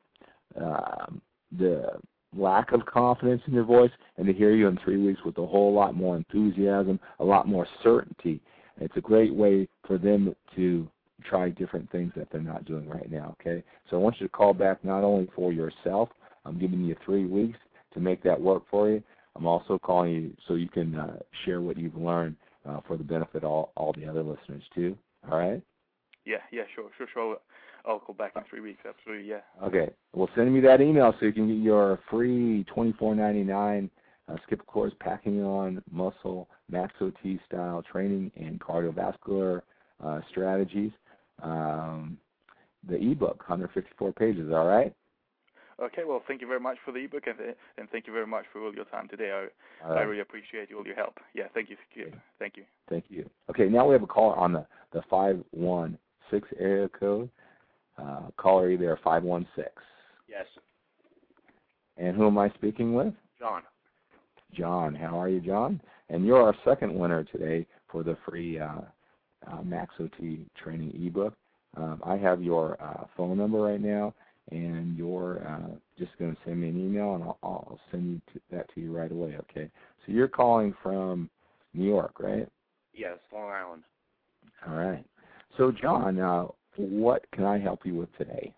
the lack of confidence in your voice, and to hear you in 3 weeks with a whole lot more enthusiasm, a lot more certainty. It's a great way for them to try different things that they're not doing right now, okay? So I want you to call back not only for yourself. I'm giving you 3 weeks to make that work for you. I'm also calling you so you can share what you've learned for the benefit of all the other listeners too. All right? Yeah, sure. I'll call back in 3 weeks. Absolutely, yeah. Okay. Well, send me that email so you can get your free $24.99 Skip Course Packing On Muscle Max OT style training and cardiovascular strategies. The ebook, 154 pages. All right? Okay, well, thank you very much for the ebook, and thank you very much for all your time today. I really appreciate all your help. Yeah, thank you, Skip. Okay. Thank you. Thank you. Okay, now we have a caller on the 516 area code. Caller, are you there? 516. Yes. And who am I speaking with? John. John. How are you, John? And you're our second winner today for the free Max OT training ebook. I have your phone number right now, and you're just going to send me an email, and I'll send that to you right away, okay? So you're calling from New York, right? Yes, Long Island. All right. So, John, what can I help you with today?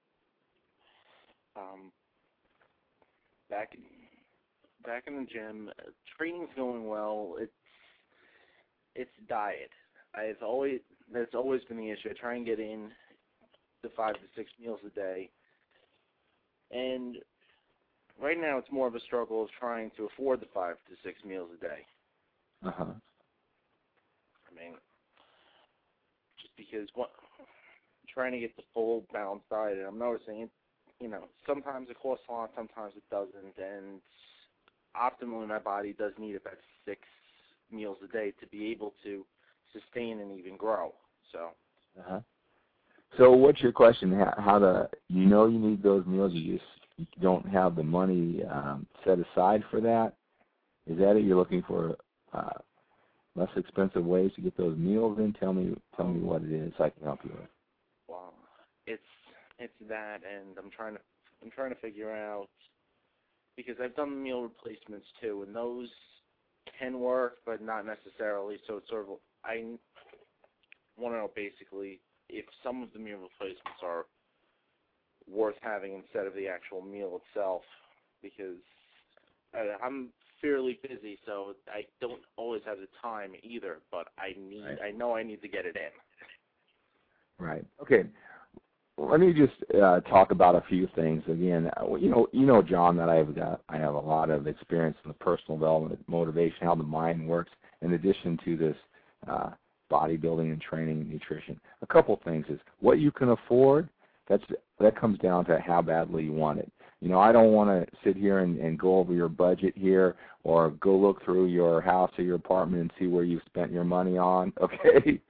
Back in the gym, training's going well. It's diet. That's always been the issue. I try and get in the 5 to 6 meals a day, and right now it's more of a struggle of trying to afford the 5 to 6 meals a day. Uh-huh. I mean, just because trying to get the full balanced diet, and I'm noticing it, sometimes it costs a lot, sometimes it doesn't, and optimally my body does need about 6 meals a day to be able to sustain and even grow. So. Uh-huh. So what's your question? You need those meals, you don't have the money set aside for that? Is that it? You're looking for less expensive ways to get those meals in? Tell me what it is so I can help you with. Well, it's that, and I'm trying to figure out, because I've done meal replacements too, and those can work, but not necessarily. So it's sort of, I want to know basically if some of the meal replacements are worth having instead of the actual meal itself, because I'm fairly busy, so I don't always have the time either, but I know I need to get it in. Right. Okay. Let me just talk about a few things. Again, John, that I have a lot of experience in the personal development, motivation, how the mind works, in addition to this bodybuilding and training and nutrition. A couple things is what you can afford. That comes down to how badly you want it. I don't want to sit here and go over your budget here or go look through your house or your apartment and see where you spent your money on. Okay,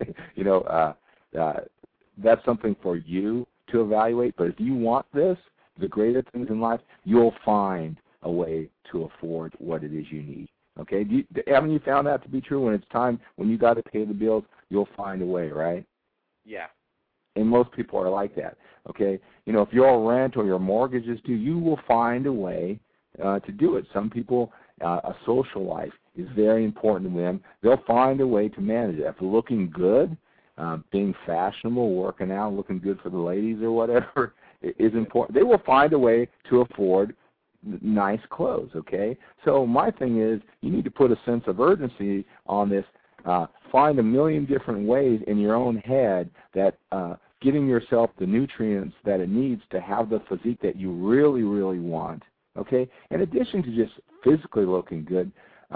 that's something for you to evaluate. But if you want this, the greater things in life, you'll find a way to afford what it is you need. Okay, haven't you found that to be true? When it's time, when you got to pay the bills, you'll find a way, right? Yeah. And most people are like that. Okay, if your rent or your mortgage is due, you will find a way to do it. Some people, a social life is very important to them. They'll find a way to manage it. If looking good, being fashionable, working out, looking good for the ladies or whatever is important, they will find a way to afford nice clothes, okay? So my thing is you need to put a sense of urgency on this. Find a million different ways in your own head that giving yourself the nutrients that it needs to have the physique that you really, really want, okay? In addition to just physically looking good,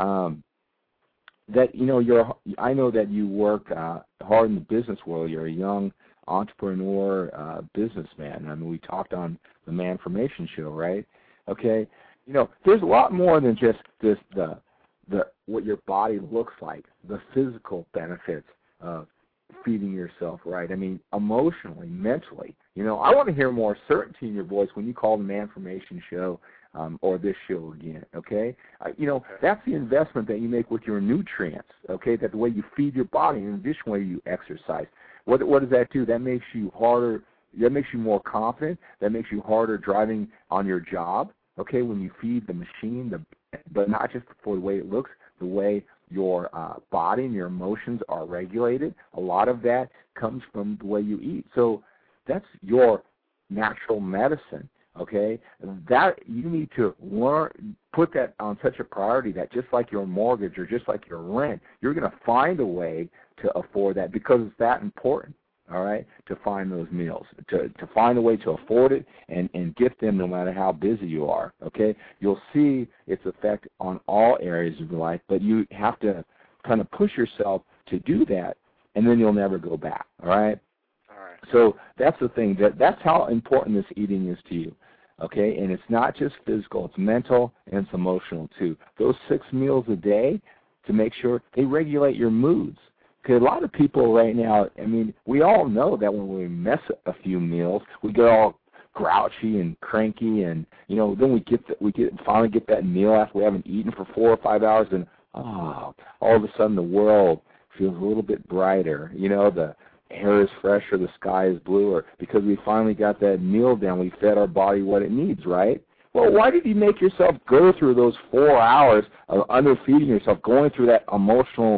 that, you know, I know that you work hard in the business world. You're a young entrepreneur businessman. I mean, we talked on the Man-Formation show, right? Okay, you know, there's a lot more than just this the what your body looks like, the physical benefits of feeding yourself right. I mean, emotionally, mentally. You know, I want to hear more certainty in your voice when you call the Man-Formation show or this show again, okay? You know, that's the investment that you make with your nutrients, okay? That the way you feed your body, in addition to the way you exercise. What does that do? That makes you harder. That makes you more confident. That makes you harder driving on your job, okay, when you feed the machine, but not just for the way it looks, the way your body and your emotions are regulated. A lot of that comes from the way you eat. So that's your natural medicine, okay? That you need to learn, put that on such a priority that just like your mortgage or just like your rent, you're going to find a way to afford that because it's that important. All right, to find those meals, to find a way to afford it and get them no matter how busy you are, okay? You'll see its effect on all areas of your life, but you have to kind of push yourself to do that, and then you'll never go back, all right? All right. So that's the thing. That's how important this eating is to you, okay? And it's not just physical. It's mental and it's emotional, too. Those 6 meals a day, to make sure they regulate your moods. Because a lot of people right now, I mean, we all know that when we miss a few meals, we get all grouchy and cranky, and you know, then we finally get that meal after we haven't eaten for 4 or 5 hours, and all of a sudden the world feels a little bit brighter. You know, the air is fresher, the sky is bluer, because we finally got that meal down. We fed our body what it needs, right? Well, why did you make yourself go through those 4 hours of underfeeding yourself, going through that emotional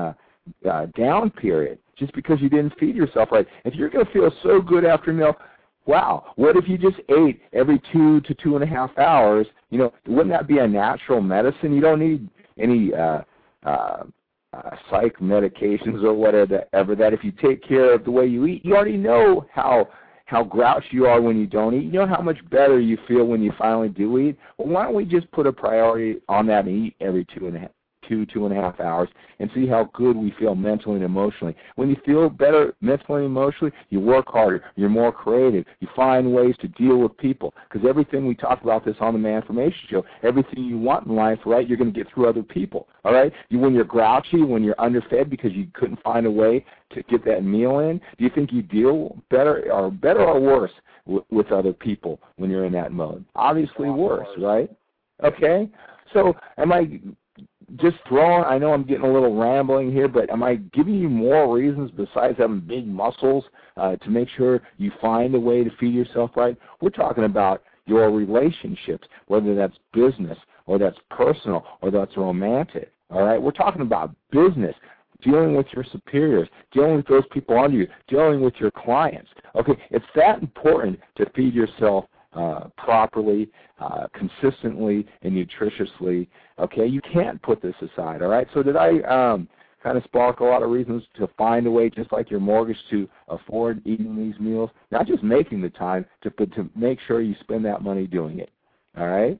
down period, just because you didn't feed yourself right? If you're going to feel so good after a meal, wow, what if you just ate every 2 to 2.5 hours? You know, wouldn't that be a natural medicine? You don't need any psych medications or whatever that if you take care of the way you eat, you already know how grouchy you are when you don't eat. You know how much better you feel when you finally do eat. Well, why don't we just put a priority on that and eat every 2.5 hours and see how good we feel mentally and emotionally. When you feel better mentally and emotionally, you work harder, you're more creative, you find ways to deal with people, because everything we talked about this on the Man-Formation show, everything you want in life, right, you're going to get through other people, all right? When you're grouchy, when you're underfed because you couldn't find a way to get that meal in, do you think you deal better or worse with other people when you're in that mode? Obviously worse, right? Okay? So am I just throwing, I know I'm getting a little rambling here, but am I giving you more reasons besides having big muscles to make sure you find a way to feed yourself right? We're talking about your relationships, whether that's business or that's personal or that's romantic, all right? We're talking about business, dealing with your superiors, dealing with those people under you, dealing with your clients. Okay, it's that important to feed yourself properly, consistently, and nutritiously. Okay, you can't put this aside, all right? So did I kind of spark a lot of reasons to find a way, just like your mortgage, to afford eating these meals? Not just making the time, but to make sure you spend that money doing it, all right?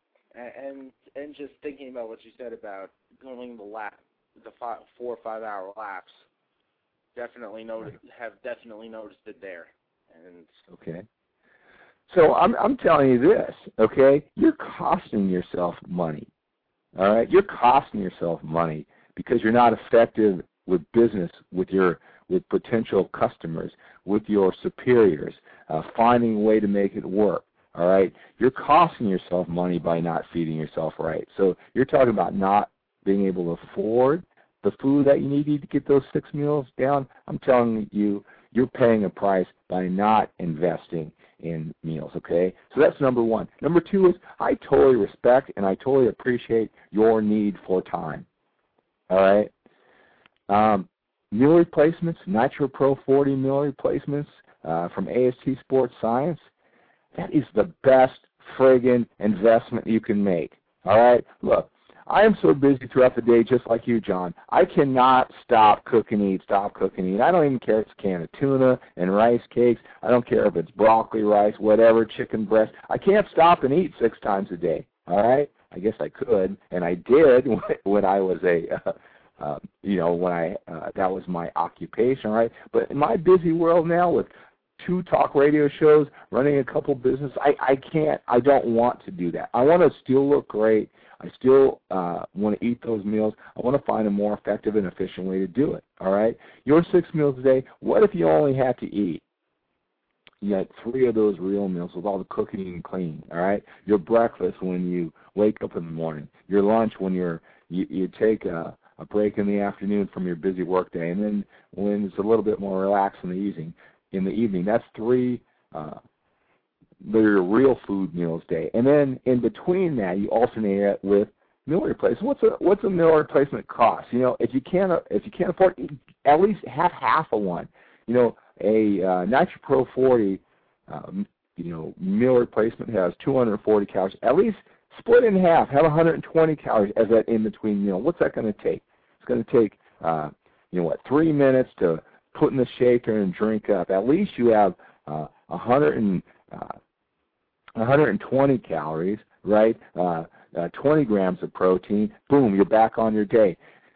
And just thinking about what you said about going the 4 or 5 hour laps, have definitely noticed it there. And okay. So I'm telling you this, okay? You're costing yourself money, all right? You're costing yourself money because you're not effective with business, with potential customers, with your superiors, finding a way to make it work, all right? You're costing yourself money by not feeding yourself right. So you're talking about not being able to afford the food that you need to get those 6 meals down. I'm telling you, you're paying a price by not investing in meals, okay? So that's number one. Number two is I totally respect and I totally appreciate your need for time, all right? Meal replacements, Nitro Pro 40 meal replacements from AST Sports Science, that is the best friggin' investment you can make, all right? Look, I am so busy throughout the day just like you, John. I cannot stop cook and eat. I don't even care if it's a can of tuna and rice cakes. I don't care if it's broccoli, rice, whatever, chicken breast. I can't stop and eat 6 times a day, all right? I guess I could, and I did when I was that was my occupation, all right? But in my busy world now with 2 talk radio shows, running a couple businesses, I don't want to do that. I want to still look great. I still want to eat those meals. I want to find a more effective and efficient way to do it, all right? Your 6 meals a day, what if you only had to eat? You had 3 of those real meals with all the cooking and cleaning, all right? Your breakfast when you wake up in the morning. Your lunch when you take a break in the afternoon from your busy work day, and then when it's a little bit more relaxed in the evening. That's 3 your real food meals day. And then in between that, you alternate it with meal replacement. What's a meal replacement cost? You know, if you can't afford, at least have half of one. You know, a Nitro Pro 40 meal replacement has 240 calories. At least split in half. Have 120 calories as that in between meal. What's that going to take? It's going to take 3 minutes to put in the shaker and drink up. At least you have 120 calories, right? 20 grams of protein. Boom, you're back on your day.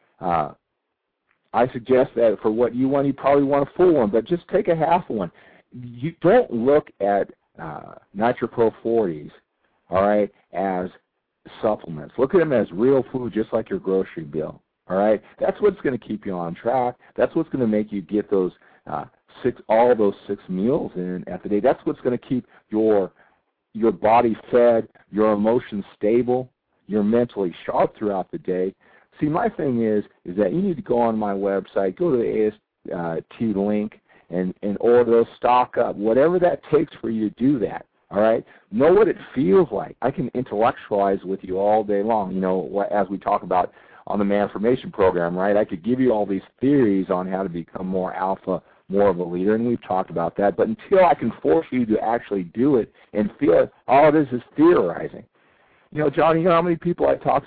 I suggest that for what you want, you probably want a full one, but just take a half one. You don't look at Nitro Pro 40s, all right, as supplements. Look at them as real food, just like your grocery bill. All right, that's what's going to keep you on track. That's what's going to make you get those all those 6 meals in at the day. That's what's going to keep your body fed, your emotions stable, you're mentally sharp throughout the day. See, my thing is that you need to go on my website, go to the AST link, and order those, stock up, whatever that takes for you to do that. All right, know what it feels like. I can intellectualize with you all day long. You know, as we talk about on the Manformation program, right? I could give you all these theories on how to become more alpha, more of a leader, and we've talked about that. But until I can force you to actually do it and feel it, all it is theorizing. You know, John, you know how many people I talk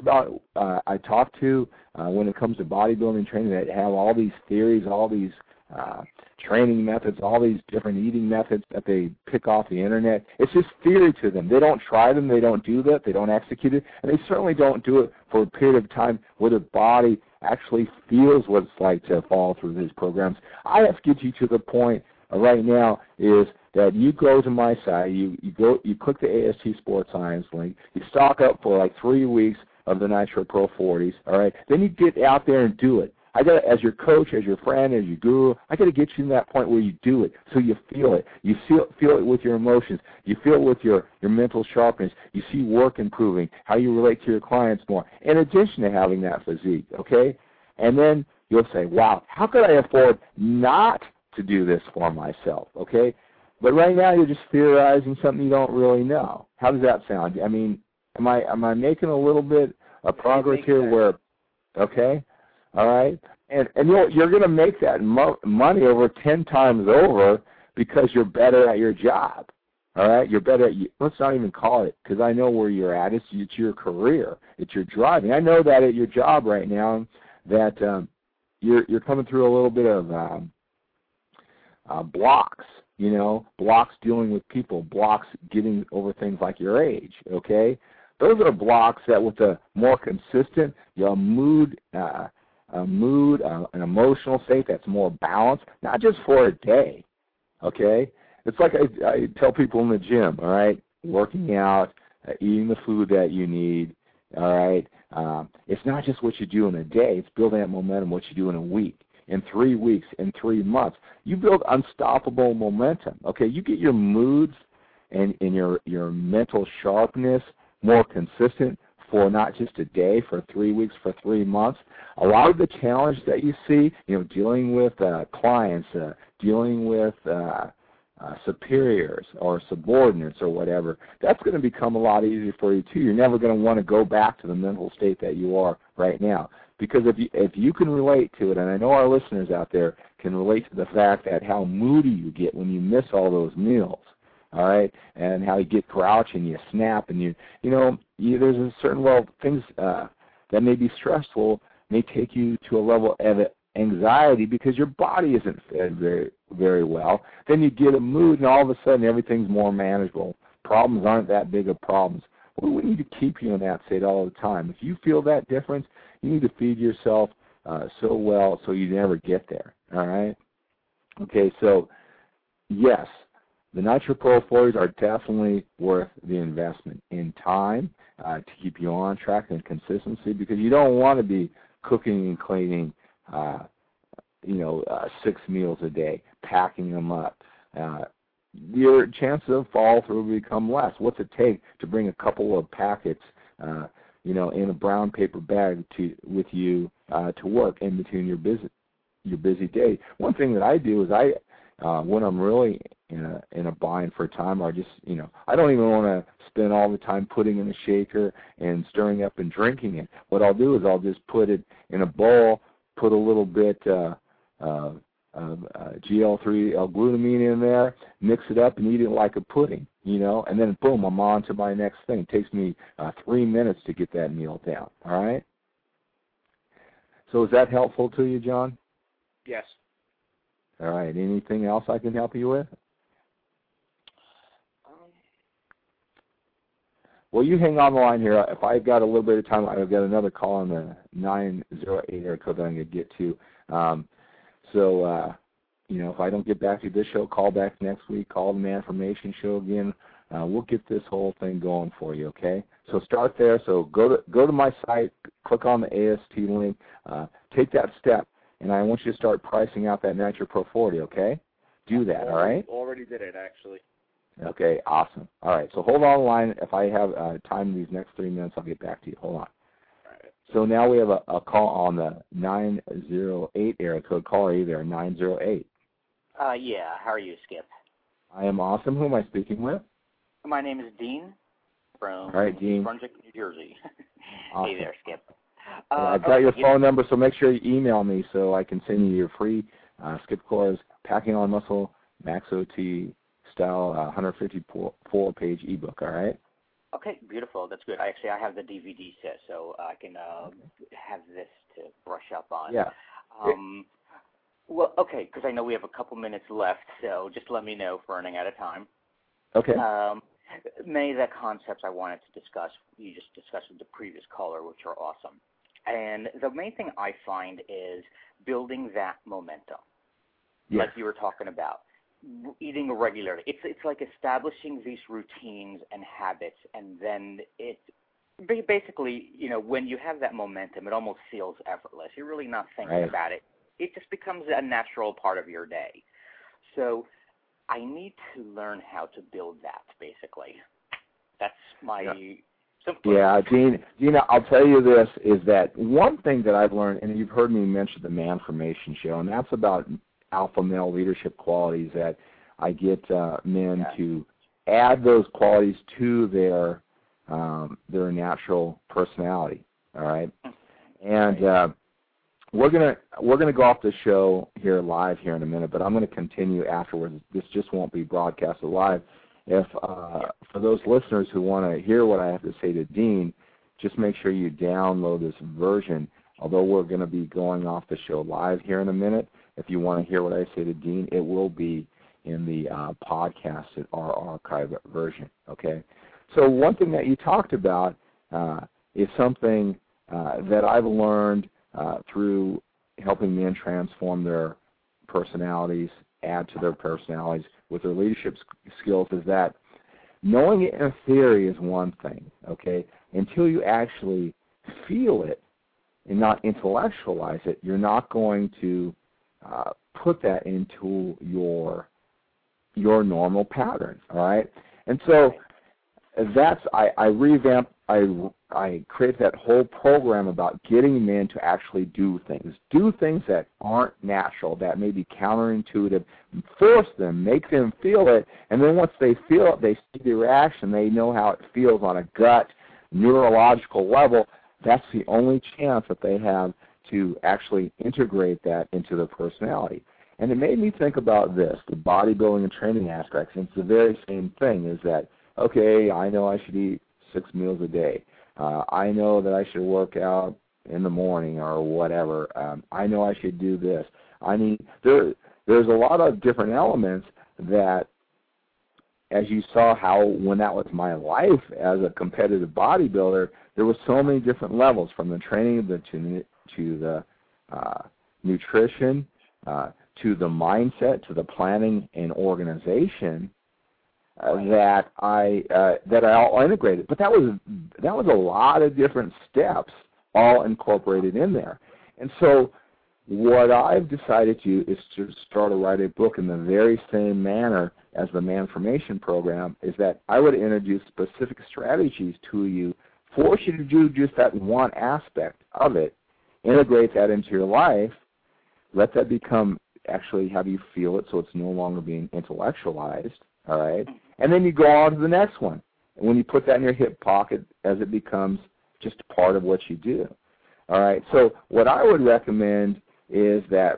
to when it comes to bodybuilding training that have all these theories, all these training methods, all these different eating methods that they pick off the internet. It's just theory to them. They don't try them. They don't do that. They don't execute it. And they certainly don't do it for a period of time where their body actually feels what it's like to follow through these programs. I have to get you to the point right now is that you go to my site, you click the AST Sports Science link, you stock up for like 3 weeks of the Nitro Pro 40s, all right? Then you get out there and do it. I got, as your coach, as your friend, as your guru, I got to get you to that point where you do it, so you feel it. You feel it with your emotions. You feel it with your mental sharpness. You see work improving, how you relate to your clients more, in addition to having that physique, okay? And then you'll say, wow, how could I afford not to do this for myself, okay? But right now you're just theorizing something you don't really know. How does that sound? I mean, am I making a little bit of progress here where, okay? All right, and you're going to make that money over 10 times over because you're better at your job. All right, you're better at. Let's not even call it, because I know where you're at. It's your career. It's your driving. I know that at your job right now that you're coming through a little bit of blocks. You know, blocks dealing with people, blocks getting over things like your age. Okay, those are blocks that with a more consistent mood. An emotional state that's more balanced, not just for a day, okay? It's like I tell people in the gym, all right, working out, eating the food that you need, all right? It's not just what you do in a day. It's building that momentum, what you do in a week, in 3 weeks, in 3 months. You build unstoppable momentum, okay? You get your moods and your mental sharpness more consistent for not just a day, for 3 weeks, for 3 months. A lot of the challenges that you see, you know, dealing with clients, dealing with superiors or subordinates or whatever, that's going to become a lot easier for you too. You're never going to want to go back to the mental state that you are right now. Because if you can relate to it, and I know our listeners out there can relate to the fact that how moody you get when you miss all those meals, all right, and how you get grouchy and you snap, and there's a certain level of things that may be stressful, may take you to a level of anxiety because your body isn't fed very, very well. Then you get a mood, and all of a sudden everything's more manageable. Problems aren't that big of problems. Well, we need to keep you in that state all the time. If you feel that difference, you need to feed yourself so well so you never get there, all right? Okay, so yes, the NitroPro 40s are definitely worth the investment in time to keep you on track and consistency, because you don't want to be cooking and cleaning 6 meals a day, packing them up. Your chances of fall through become less. What's it take to bring a couple of packets, in a brown paper bag with you to work in between your busy day? One thing that I do is when I'm really in a bind for time, or just I don't even want to spend all the time putting in a shaker and stirring up and drinking it. What I'll do is I'll just put it in a bowl, put a little bit of GL3 L-glutamine in there, mix it up, and eat it like a pudding, and then boom, I'm on to my next thing. It takes me 3 minutes to get that meal down, all right? So is that helpful to you, John? Yes. All right. Anything else I can help you with? Well, you hang on the line here. If I've got a little bit of time, I've got another call on the 908 area code that I'm going to get to. If I don't get back to this show, call back next week. Call the Manformation show again. We'll get this whole thing going for you, okay? So start there. So go to my site, click on the AST link, take that step, and I want you to start pricing out that NitroPro 40, okay? Do that, all right? Already did it, actually. Okay, awesome. All right, so hold on the line. If I have time in these next 3 minutes, I'll get back to you. Hold on. So now we have a call on the 908 area code. Caller, are you there? 908. Yeah. How are you, Skip? I am awesome. Who am I speaking with? My name is Dean from Dean. Brunswick, New Jersey. Awesome. Hey there, Skip. I've got your phone number, so make sure you email me so I can send you your free Skip Core's Packing on Muscle Max OT style 154-page ebook, all right? Okay, beautiful. That's good. I have the DVD set, so I can have this to brush up on. Yeah. Well, okay, because I know we have a couple minutes left, so just let me know if we're running out of time. Okay. Many of the concepts I wanted to discuss, you just discussed with the previous caller, which are awesome. And the main thing I find is building that momentum, like you were talking about. Eating regularly. It's like establishing these routines and habits, and then it basically, when you have that momentum, it almost feels effortless. You're really not thinking about it. It just becomes a natural part of your day. So I need to learn how to build that, basically. That's my simple. Yeah, Gina, I'll tell you this, is that one thing that I've learned, and you've heard me mention the Manformation show, and that's about alpha male leadership qualities, that I get men to add those qualities to their natural personality. All right, and we're gonna go off the show here live here in a minute, but I'm going to continue afterwards. This just won't be broadcasted live. If for those listeners who want to hear what I have to say to Dean, just make sure you download this version. Although we're going to be going off the show live here in a minute, if you want to hear what I say to Dean, it will be in the podcast at our archive version, okay? So one thing that you talked about is something that I've learned through helping men transform their personalities, add to their personalities with their leadership skills, is that knowing it in theory is one thing, okay? Until you actually feel it and not intellectualize it, you're not going to put that into your normal pattern, all right? And so that's I I create that whole program about getting men to actually do things that aren't natural, that may be counterintuitive, force them, make them feel it, and then once they feel it, they see the reaction, they know how it feels on a gut, neurological level. That's the only chance that they have to actually integrate that into their personality. And it made me think about this, the bodybuilding and training aspects. And it's the very same thing, is that, okay, I know I should eat 6 meals a day. I know that I should work out in the morning or whatever. I know I should do this. There's a lot of different elements that, as you saw how when that was my life as a competitive bodybuilder, there were so many different levels, from the training to the nutrition, to the mindset, to the planning and organization, that I all integrated. But that was a lot of different steps all incorporated in there. And so what I've decided to do is to start to write a book in the very same manner as the Manformation program, is that I would introduce specific strategies to you, force you to do just that one aspect of it, integrate that into your life, let that become, actually have you feel it so it's no longer being intellectualized, all right? And then you go on to the next one. And when you put that in your hip pocket, as it becomes just part of what you do, all right? So what I would recommend is that,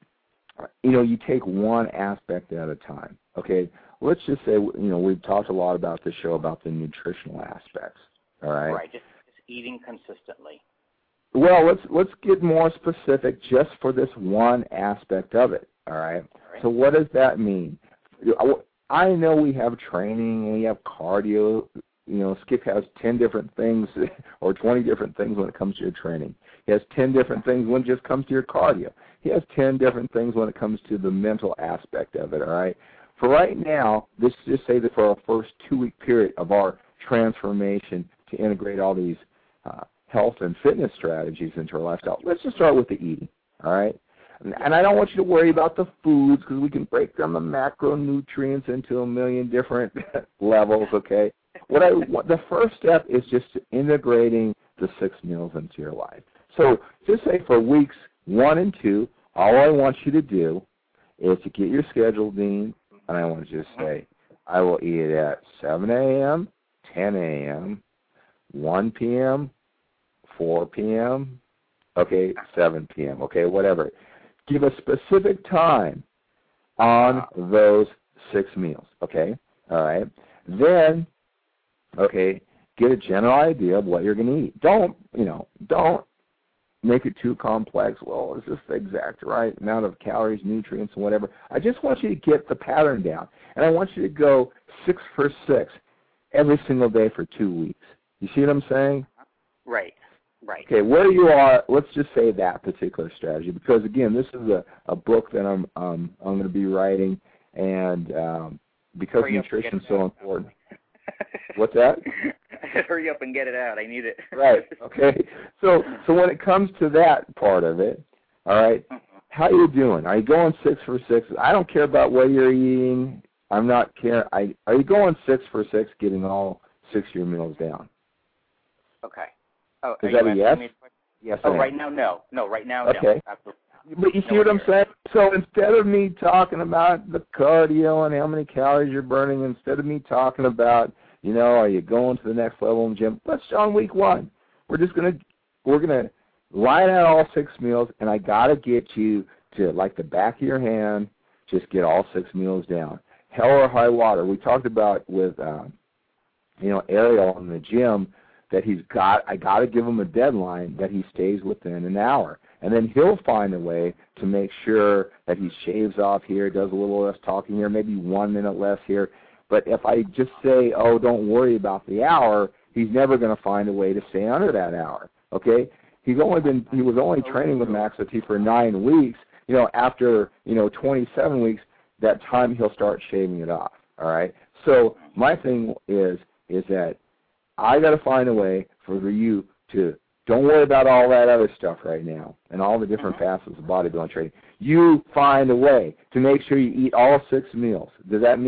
you take one aspect at a time, okay? Let's just say, we've talked a lot about this show about the nutritional aspects, all right? Right, just eating consistently. Well, let's get more specific just for this one aspect of it, all right? So what does that mean? I know we have training and we have cardio. Skip has 10 different things or 20 different things when it comes to your training. He has 10 different things when it just comes to your cardio. He has 10 different things when it comes to the mental aspect of it, all right? For right now, let's just say that for our first 2-week period of our transformation to integrate all these health and fitness strategies into our lifestyle, let's just start with the eating, all right? And I don't want you to worry about the foods, because we can break down the macronutrients into a million different levels, okay? The first step is just integrating the 6 meals into your life. So just say for weeks 1 and 2, all I want you to do is to get your schedule, Dean, and I want you to say, I will eat it at 7 a.m., 10 a.m., 1 p.m., 4 p.m., okay, 7 p.m., okay, whatever. Give a specific time on those 6 meals, okay, all right? Then, okay, get a general idea of what you're going to eat. Don't make it too complex. Well, is this the exact right amount of calories, nutrients, and whatever? I just want you to get the pattern down, and I want you to go 6 for 6 every single day for 2 weeks. You see what I'm saying? Right. Right. Okay, where you are, let's just say that particular strategy, because again, this is a book that I'm going to be writing, and because nutrition is so important. What's that? Hurry up and get it out. I need it. Right. Okay. So when it comes to that part of it, all right, how are you doing? Are you going 6 for 6? I don't care about what you're eating. I'm not care. Are you going 6 for 6, getting all 6 of your meals down? Okay. Oh, is that a yes? Yes. Oh, right now, no. No, right now, okay. No. Absolutely. But you see what I'm saying? So instead of me talking about the cardio and how many calories you're burning, instead of me talking about, are you going to the next level in the gym, let's on week 1. We're gonna line out all 6 meals, and I gotta get you to, like the back of your hand, just get all 6 meals down. Hell or high water. We talked about with Ariel in the gym, that I got to give him a deadline that he stays within an hour. And then he'll find a way to make sure that he shaves off here, does a little less talking here, maybe 1 minute less here. But if I just say, oh, don't worry about the hour, he's never going to find a way to stay under that hour, okay? He was only training with Max OT for 9 weeks. After, 27 weeks, that time he'll start shaving it off, all right? So my thing is that I got to find a way for you to don't worry about all that other stuff right now and all the different facets of bodybuilding training. You find a way to make sure you eat all 6 meals. Does that mean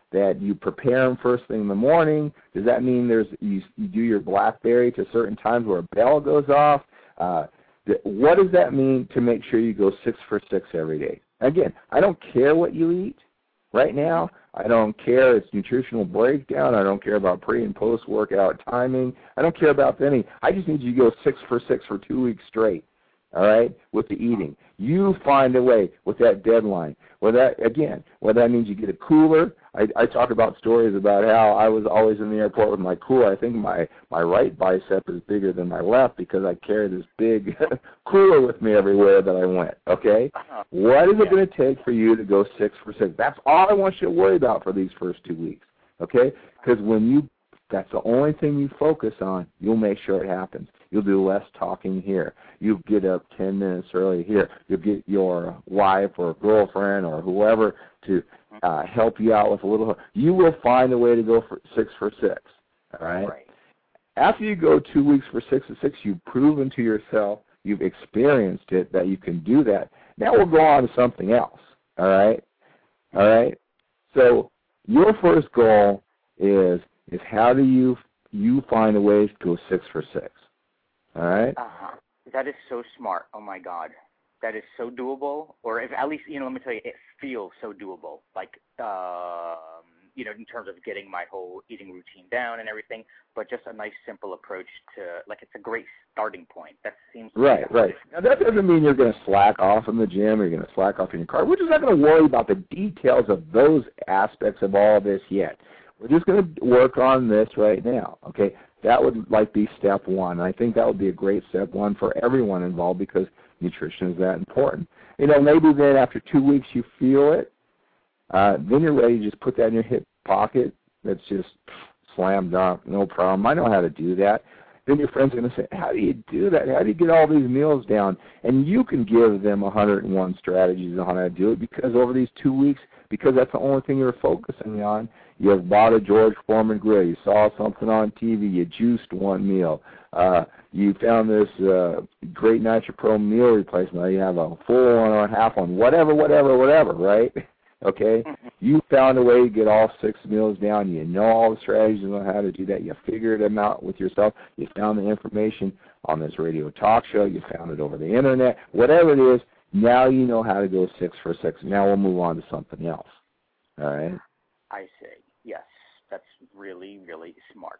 that you prepare them first thing in the morning? Does that mean you do your blackberry to certain times where a bell goes off? What does that mean to make sure you go 6 for 6 every day? Again, I don't care what you eat right now. I don't care its nutritional breakdown. I don't care about pre- and post-workout timing. I don't care about any. I just need you to go 6 for 6 for 2 weeks straight, all right, with the eating. You find a way with that deadline. Whether that means you get a cooler. I talk about stories about how I was always in the airport with my cooler. I think my right bicep is bigger than my left because I carry this big cooler with me everywhere that I went, okay? What is it going to take for you to go 6 for 6? That's all I want you to worry about for these first 2 weeks, okay? Because that's the only thing you focus on, you'll make sure it happens. You'll do less talking here. You'll get up 10 minutes early here. You'll get your wife or girlfriend or whoever to help you out with a little. You will find a way to go for 6 for 6, all right? After you go 2 weeks for 6 for 6, you've proven to yourself, you've experienced it, that you can do that. Now we'll go on to something else, all right? All right? So your first goal is how do you find a way to go 6 for 6, all right? That is so smart. Oh, my God. That is so doable. Or if at least, let me tell you, it feels so doable. Like, in terms of getting my whole eating routine down and everything, but just a nice, simple approach to, like, it's a great starting point. That seems right. Now, that doesn't mean you're going to slack off in the gym or you're going to slack off in your car. We're just not going to worry about the details of those aspects of all this yet. We're just going to work on this right now, okay? That would be step one. I think that would be a great step one for everyone involved because nutrition is that important. Maybe then after 2 weeks you feel it, then you're ready to just put that in your hip pocket. That's just slam dunk, no problem. I know how to do that. Then your friends are going to say, how do you do that? How do you get all these meals down? And you can give them 101 strategies on how to do it because over these 2 weeks, because that's the only thing you're focusing on, you have bought a George Foreman grill. You saw something on TV. You juiced one meal. You found this great NitroPro meal replacement. You have a full one or a half one, whatever, right? Okay? You found a way to get all 6 meals down. You know all the strategies on how to do that. You figured them out with yourself. You found the information on this radio talk show. You found it over the Internet. Whatever it is, now you know how to go 6 for 6. Now we'll move on to something else. All right? I see. Yes, that's really, really smart.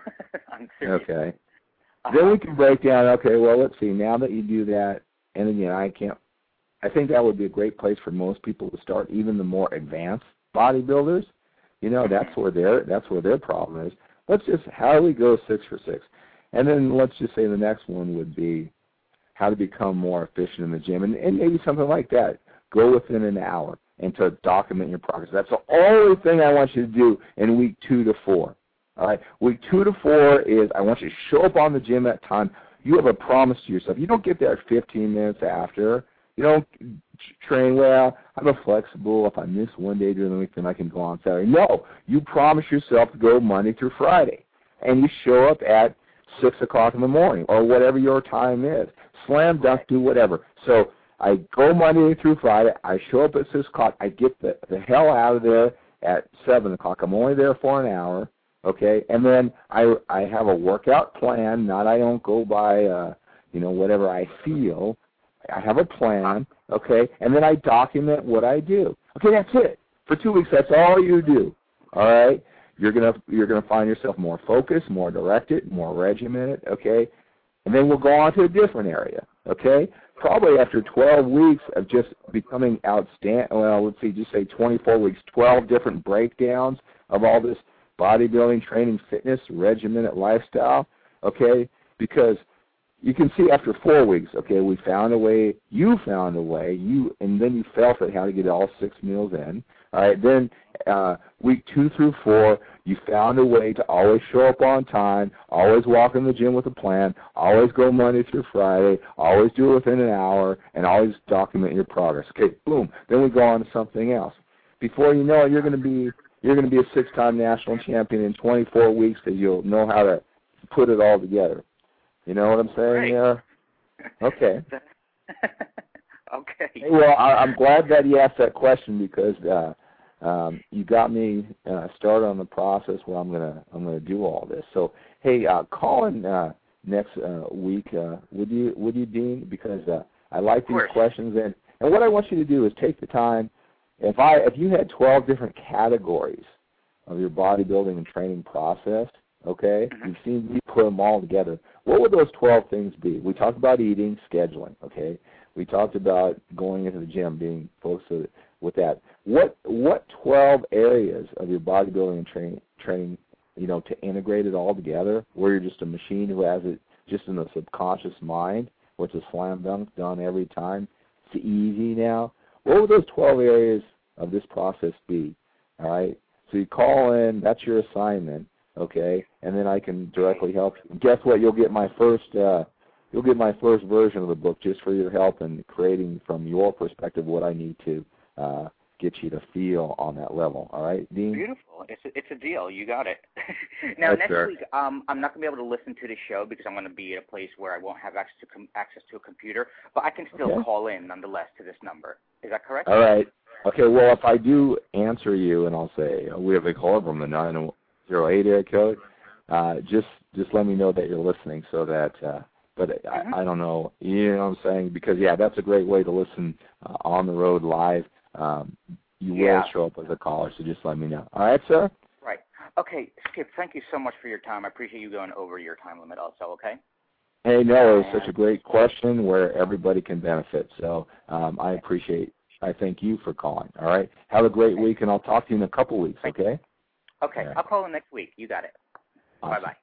I'm serious. Okay. Then we can break down, okay, well, let's see, now that you do that, and again, I think that would be a great place for most people to start, even the more advanced bodybuilders. That's where their problem is. How do we go 6 for 6? And then let's just say the next one would be how to become more efficient in the gym, and maybe something like that. Go within an hour and to document your progress. That's the only thing I want you to do in week 2 to 4. All right, week 2 to 4 is I want you to show up on the gym at time. You have a promise to yourself. You don't get there 15 minutes after. You don't train, well, I'm a flexible. If I miss one day during the week, then I can go on Saturday. No, you promise yourself to go Monday through Friday, and you show up at 6 o'clock in the morning or whatever your time is. Slam dunk, do whatever. So I go Monday through Friday. I show up at 6 o'clock. I get the hell out of there at 7 o'clock. I'm only there for an hour, okay? And then I have a workout plan. I don't go by, whatever I feel. I have a plan, okay? And then I document what I do. Okay, that's it. For 2 weeks, that's all you do, all right? You're gonna find yourself more focused, more directed, more regimented, okay? And then we'll go on to a different area, okay? Probably after 12 weeks of just becoming outstanding, well, let's see, just say 24 weeks, 12 different breakdowns of all this bodybuilding, training, fitness, regimented lifestyle, okay? Because you can see after 4 weeks, okay, we found a way, and then you felt it, how to get all 6 meals in. All right, then week 2 through 4, you found a way to always show up on time, always walk in the gym with a plan, always go Monday through Friday, always do it within an hour, and always document your progress. Okay, boom. Then we go on to something else. Before you know it, you're going to be a 6-time national champion in 24 weeks because you'll know how to put it all together. You know what I'm saying there? Okay. Okay. Well, I'm glad that you asked that question because you got me started on the process where I'm gonna do all this. So hey, call in next week, would you, Dean? Because I like these questions, and what I want you to do is take the time. If you had 12 different categories of your bodybuilding and training process, okay, you've seen me put them all together. What would those 12 things be? We talked about eating, scheduling, okay. We talked about going into the gym, being focused with that. What 12 areas of your bodybuilding and training, to integrate it all together, where you're just a machine who has it just in the subconscious mind, where it's a slam dunk done every time? It's easy now. What would those 12 areas of this process be? All right. So you call in. That's your assignment, okay? And then I can directly help you. Guess what? You'll get my first version of the book just for your help in creating from your perspective what I need to get you to feel on that level. All right, Dean? Beautiful. It's a deal. You got it. Now, Yes, next sir. week, I'm not going to be able to listen to the show because I'm going to be at a place where I won't have access to a computer, but I can still call in nonetheless to this number. Is that correct? All right. Okay, well, if I do answer you and I'll say, we have a caller from the 908 area code, just let me know that you're listening so that, I don't know, you know what I'm saying? Because, that's a great way to listen on the road live. You will show up as a caller, so just let me know. All right, sir? Right. Okay, Skip, thank you so much for your time. I appreciate you going over your time limit also, okay? Hey, no, it was such a great question where everybody can benefit. So I thank you for calling, all right? Have a great week, and I'll talk to you in a couple weeks, okay? Okay, right. I'll call in next week. You got it. Awesome. Bye-bye.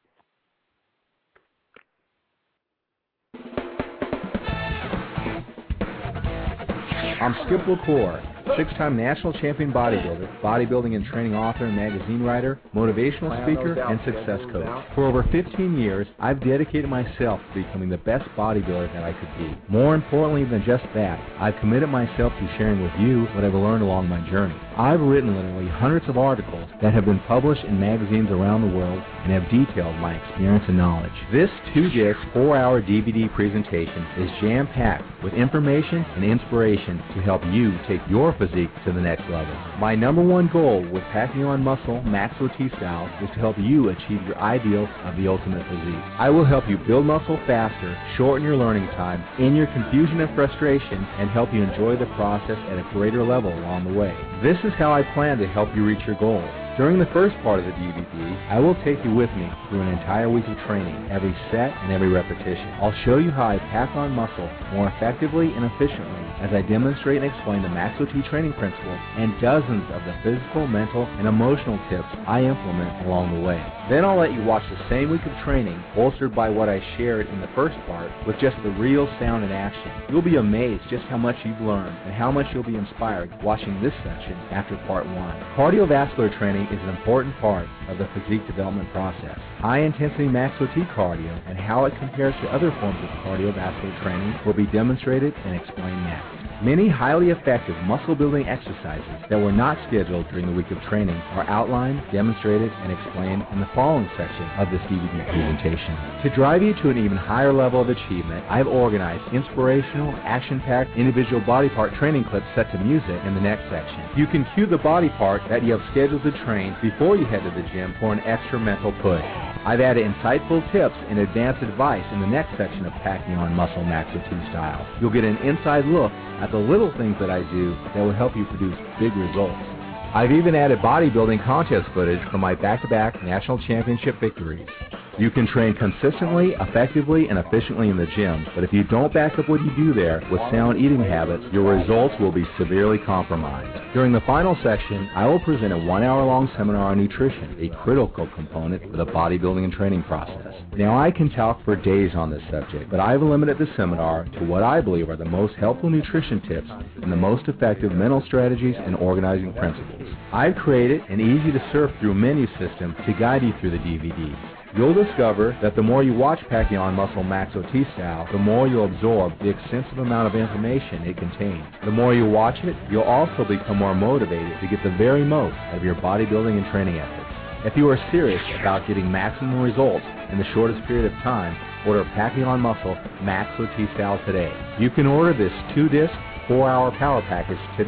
I'm Skip LaCour, 6-time national champion bodybuilder, bodybuilding and training author and magazine writer, motivational speaker, and success coach. For over 15 years, I've dedicated myself to becoming the best bodybuilder that I could be. More importantly than just that, I've committed myself to sharing with you what I've learned along my journey. I've written literally hundreds of articles that have been published in magazines around the world and have detailed my experience and knowledge. This 2-disc, 4-hour DVD presentation is jam-packed with information and inspiration to help you take your physique to the next level. My number one goal with Packing On Muscle Maxo T-Style is to help you achieve your ideal of the ultimate physique. I will help you build muscle faster, shorten your learning time, end your confusion and frustration, and help you enjoy the process at a greater level along the way. This is how I plan to help you reach your goals. During the first part of the DVD, I will take you with me through an entire week of training, every set and every repetition. I'll show you how I pack on muscle more effectively and efficiently as I demonstrate and explain the Maxo T training principles and dozens of the physical, mental, and emotional tips I implement along the way. Then I'll let you watch the same week of training, bolstered by what I shared in the first part, with just the real sound in action. You'll be amazed just how much you've learned and how much you'll be inspired watching this section after part 1. Cardiovascular training is an important part of the physique development process. High-intensity Maxo T cardio and how it compares to other forms of cardiovascular training will be demonstrated and explained next. Many highly effective muscle-building exercises that were not scheduled during the week of training are outlined, demonstrated, and explained in the following section of this DVD presentation. To drive you to an even higher level of achievement, I've organized inspirational, action-packed individual body part training clips set to music in the next section. You can cue the body part that you have scheduled to train before you head to the gym for an extra mental push. I've added insightful tips and advanced advice in the next section of Packing On Muscle Maxo T-Style. You'll get an inside look at the little things that I do that will help you produce big results. I've even added bodybuilding contest footage from my back-to-back national championship victories. You can train consistently, effectively, and efficiently in the gym, but if you don't back up what you do there with sound eating habits, your results will be severely compromised. During the final section, I will present a 1-hour-long seminar on nutrition, a critical component of the bodybuilding and training process. Now, I can talk for days on this subject, but I've limited the seminar to what I believe are the most helpful nutrition tips and the most effective mental strategies and organizing principles. I've created an easy-to-surf-through menu system to guide you through the DVD. You'll discover that the more you watch Packing On Muscle Maxo T-Style, the more you'll absorb the extensive amount of information it contains. The more you watch it, you'll also become more motivated to get the very most out of your bodybuilding and training efforts. If you are serious about getting maximum results in the shortest period of time, order Packing On Muscle Maxo T-Style today. You can order this 2-disc, 4-hour power package today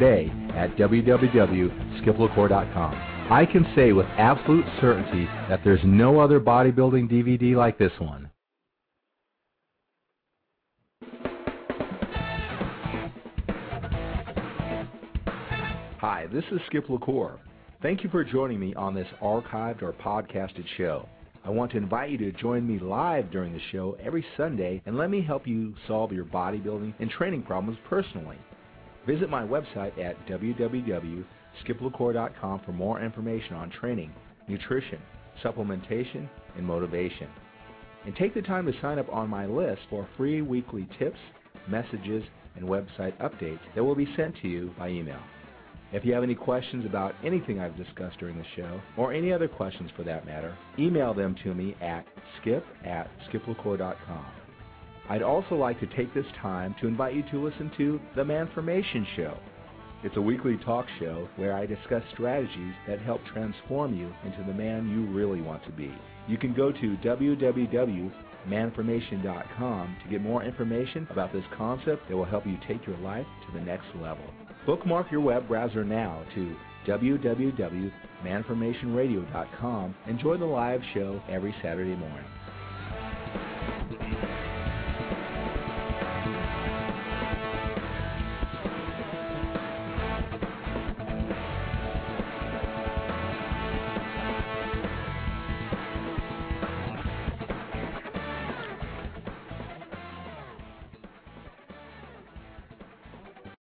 at www.skiplacour.com. I can say with absolute certainty that there's no other bodybuilding DVD like this one. Hi, this is Skip LaCour. Thank you for joining me on this archived or podcasted show. I want to invite you to join me live during the show every Sunday and let me help you solve your bodybuilding and training problems personally. Visit my website at www.skiplacour.com for more information on training, nutrition, supplementation, and motivation. And take the time to sign up on my list for free weekly tips, messages, and website updates that will be sent to you by email. If you have any questions about anything I've discussed during the show, or any other questions for that matter, email them to me at skip@skiplacour.com. I'd also like to take this time to invite you to listen to The Manformation Show. It's a weekly talk show where I discuss strategies that help transform you into the man you really want to be. You can go to www.manformation.com to get more information about this concept that will help you take your life to the next level. Bookmark your web browser now to www.manformationradio.com and join the live show every Saturday morning.